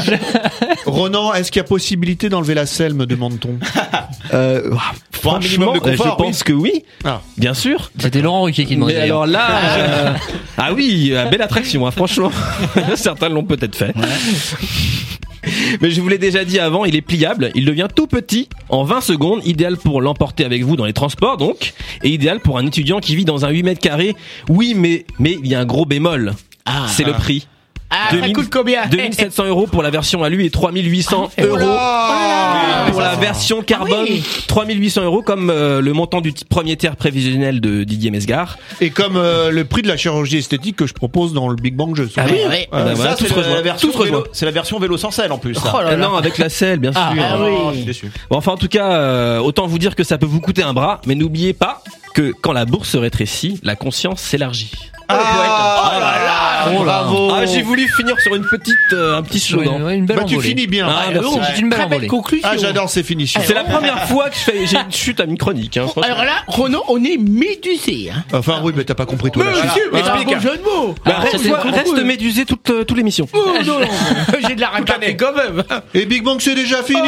Ronan, est-ce qu'il y a possibilité d'enlever la selle, me demande-t-on? Euh, Pour un minimum de franchement, confort, je pense que oui. Ah. Bien sûr. C'était Laurent Ruquier qui demandait. Mais alors là, euh, ah oui, euh, belle attraction, hein, franchement. Certains l'ont peut-être fait. Mais je vous l'ai déjà dit avant, il est pliable, il devient tout petit en vingt secondes, idéal pour l'emporter avec vous dans les transports donc, et idéal pour un étudiant qui vit dans un huit mètres carrés. Oui, mais mais il y a un gros bémol. Ah. C'est le prix. Ah, ça coûte combien? deux mille sept cents euros pour la version alu et trois mille huit cents Oh euros là pour la version carbone. Ah oui. trois mille huit cents euros comme euh, le montant du t- premier tiers prévisionnel de Didier Mesgar. Et comme euh, le prix de la chirurgie esthétique que je propose dans le Big Bang Jeu. Ah oui, oui. Ah bah Ça, voilà, tout c'est se la, rejoint. la version Tout se vélo, rejoint. c'est la version vélo sans selle en plus. Ça. Oh là Ah là. non, avec la selle, bien sûr. Ah, ah oui. Oh, je suis déçu. Bon, enfin, en tout cas, euh, autant vous dire que ça peut vous coûter un bras, mais n'oubliez pas que quand la bourse se rétrécit, la conscience s'élargit. Oh là là. Oh là. Bravo. Ah, j'ai voulu finir sur une petite, euh, un petit slogan. Ouais, une belle Bah, tu envolée. finis bien. Ah, Ah, merci. Oh, C'est une belle très belle envolée. conclusion. Ah, j'adore ces finitions. C'est la première fois que je fais, j'ai une chute à une chronique. Hein, franchement. Alors là, Renaud, on est médusé. Hein. Enfin, oui, mais t'as pas compris toi. Mais là. si, mais c'est un explique. bon jeu de mots. Bah, Ah, reste, c'était trop reste cool. médusé toute, euh, toute l'émission. Oh non, non. J'ai de la rattraper quand même. Et Big Bang, c'est déjà fini.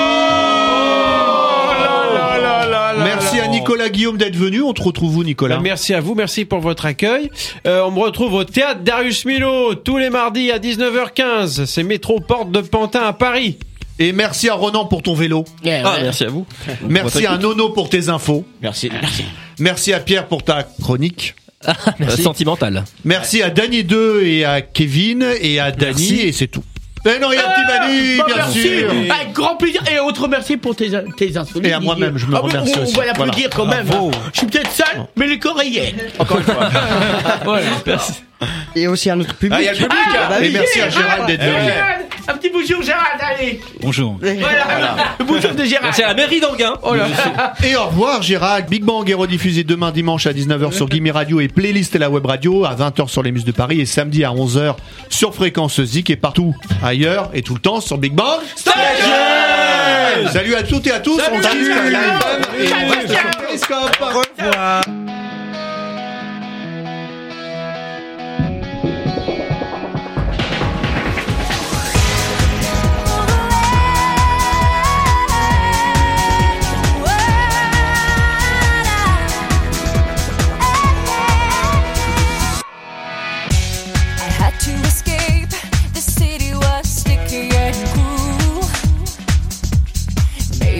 Merci à Nicolas Guillaume d'être venu. On te retrouve où, Nicolas? Bah, merci à vous, merci pour votre accueil. Euh, on me retrouve au théâtre Darius Milhaud tous les mardis à dix-neuf heures quinze. C'est métro Porte de Pantin à Paris. Et merci à Ronan pour ton vélo. Yeah, Ah, ouais. merci à vous. Merci à Nono pour tes infos. Merci, merci. Merci à Pierre pour ta chronique. Euh, Sentimental. Merci à Dany deux et à Kevin et à Dany et c'est tout. Mais non, il y a un petit Manu, Bah, bien merci. sûr. Avec grand plaisir. Et autre merci pour tes, tes insolites. Et à moi-même, je me Ah, mais remercie on, aussi. On va l'applaudir quand même. Bravo. Je suis peut-être seul, mais les Coréennes. Encore une fois. Voilà, merci. Et aussi à notre public. Ah, il y a le public. Ah, Et merci à Gérald ah, d'être eh, venu. Gérald. Un petit bonjour Gérald, allez. Bonjour. Voilà. Le bonjour de Gérald. Merci à la mairie d'Anguin. Oh là. Et au revoir Gérald. Big Bang est rediffusé demain dimanche à dix-neuf heures sur Gimme Radio et Playlist et la web radio, à vingt heures sur les Muses de Paris et samedi à onze heures sur Fréquence Zik et partout ailleurs et tout le temps sur Big Bang Station. Salut à toutes et à tous. Salut, On se dit salut. à la F M et Salut, on reste ciao. sur Periscope. Au revoir.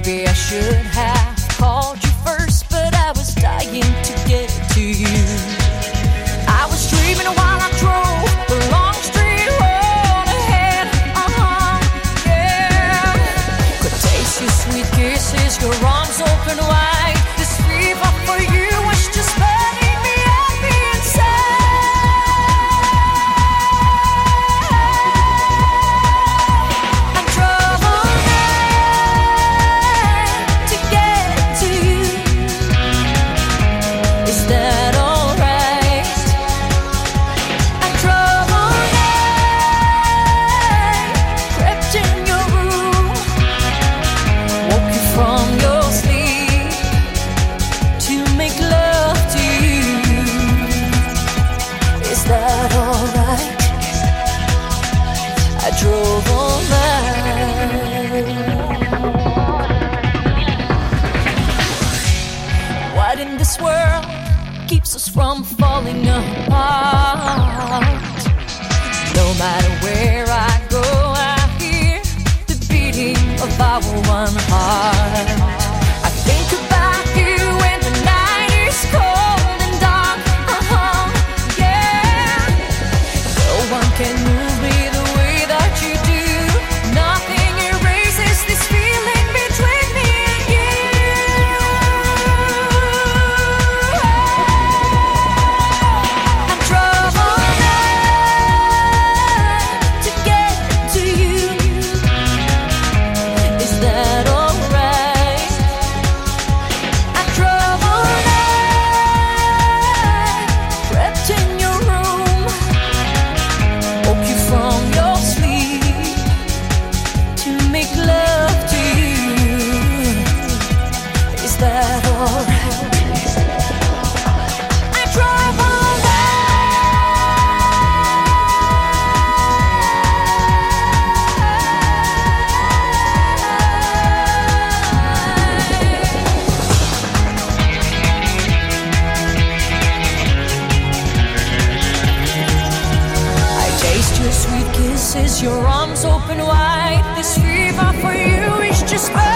Maybe I should have called you first, but I was dying to get to you. I was dreaming while I drove the long street road ahead. Uh-huh, yeah. Could taste your sweet kisses, your arms open wide. This fever for you was just burning me up inside. I drove all night to get to you. Is that alright? I drove all night, crept in your room, woke you from your sleep to make love to you. Is that alright? I drove all night. What in this world keeps us from falling apart? No matter where I go, I hear the beating of our one heart. I think about you when the night is cold and dark. Uh-huh, yeah. No one can move me the way that you do. Nothing erases this feeling between me and you. I drove all night to get to you. Is that alright? I drove all night, crept in your room, woke you from your sleep to make love to you. Is that alright? I drove all I taste your sweet kisses, your arms open wide. This fever for you is just burning.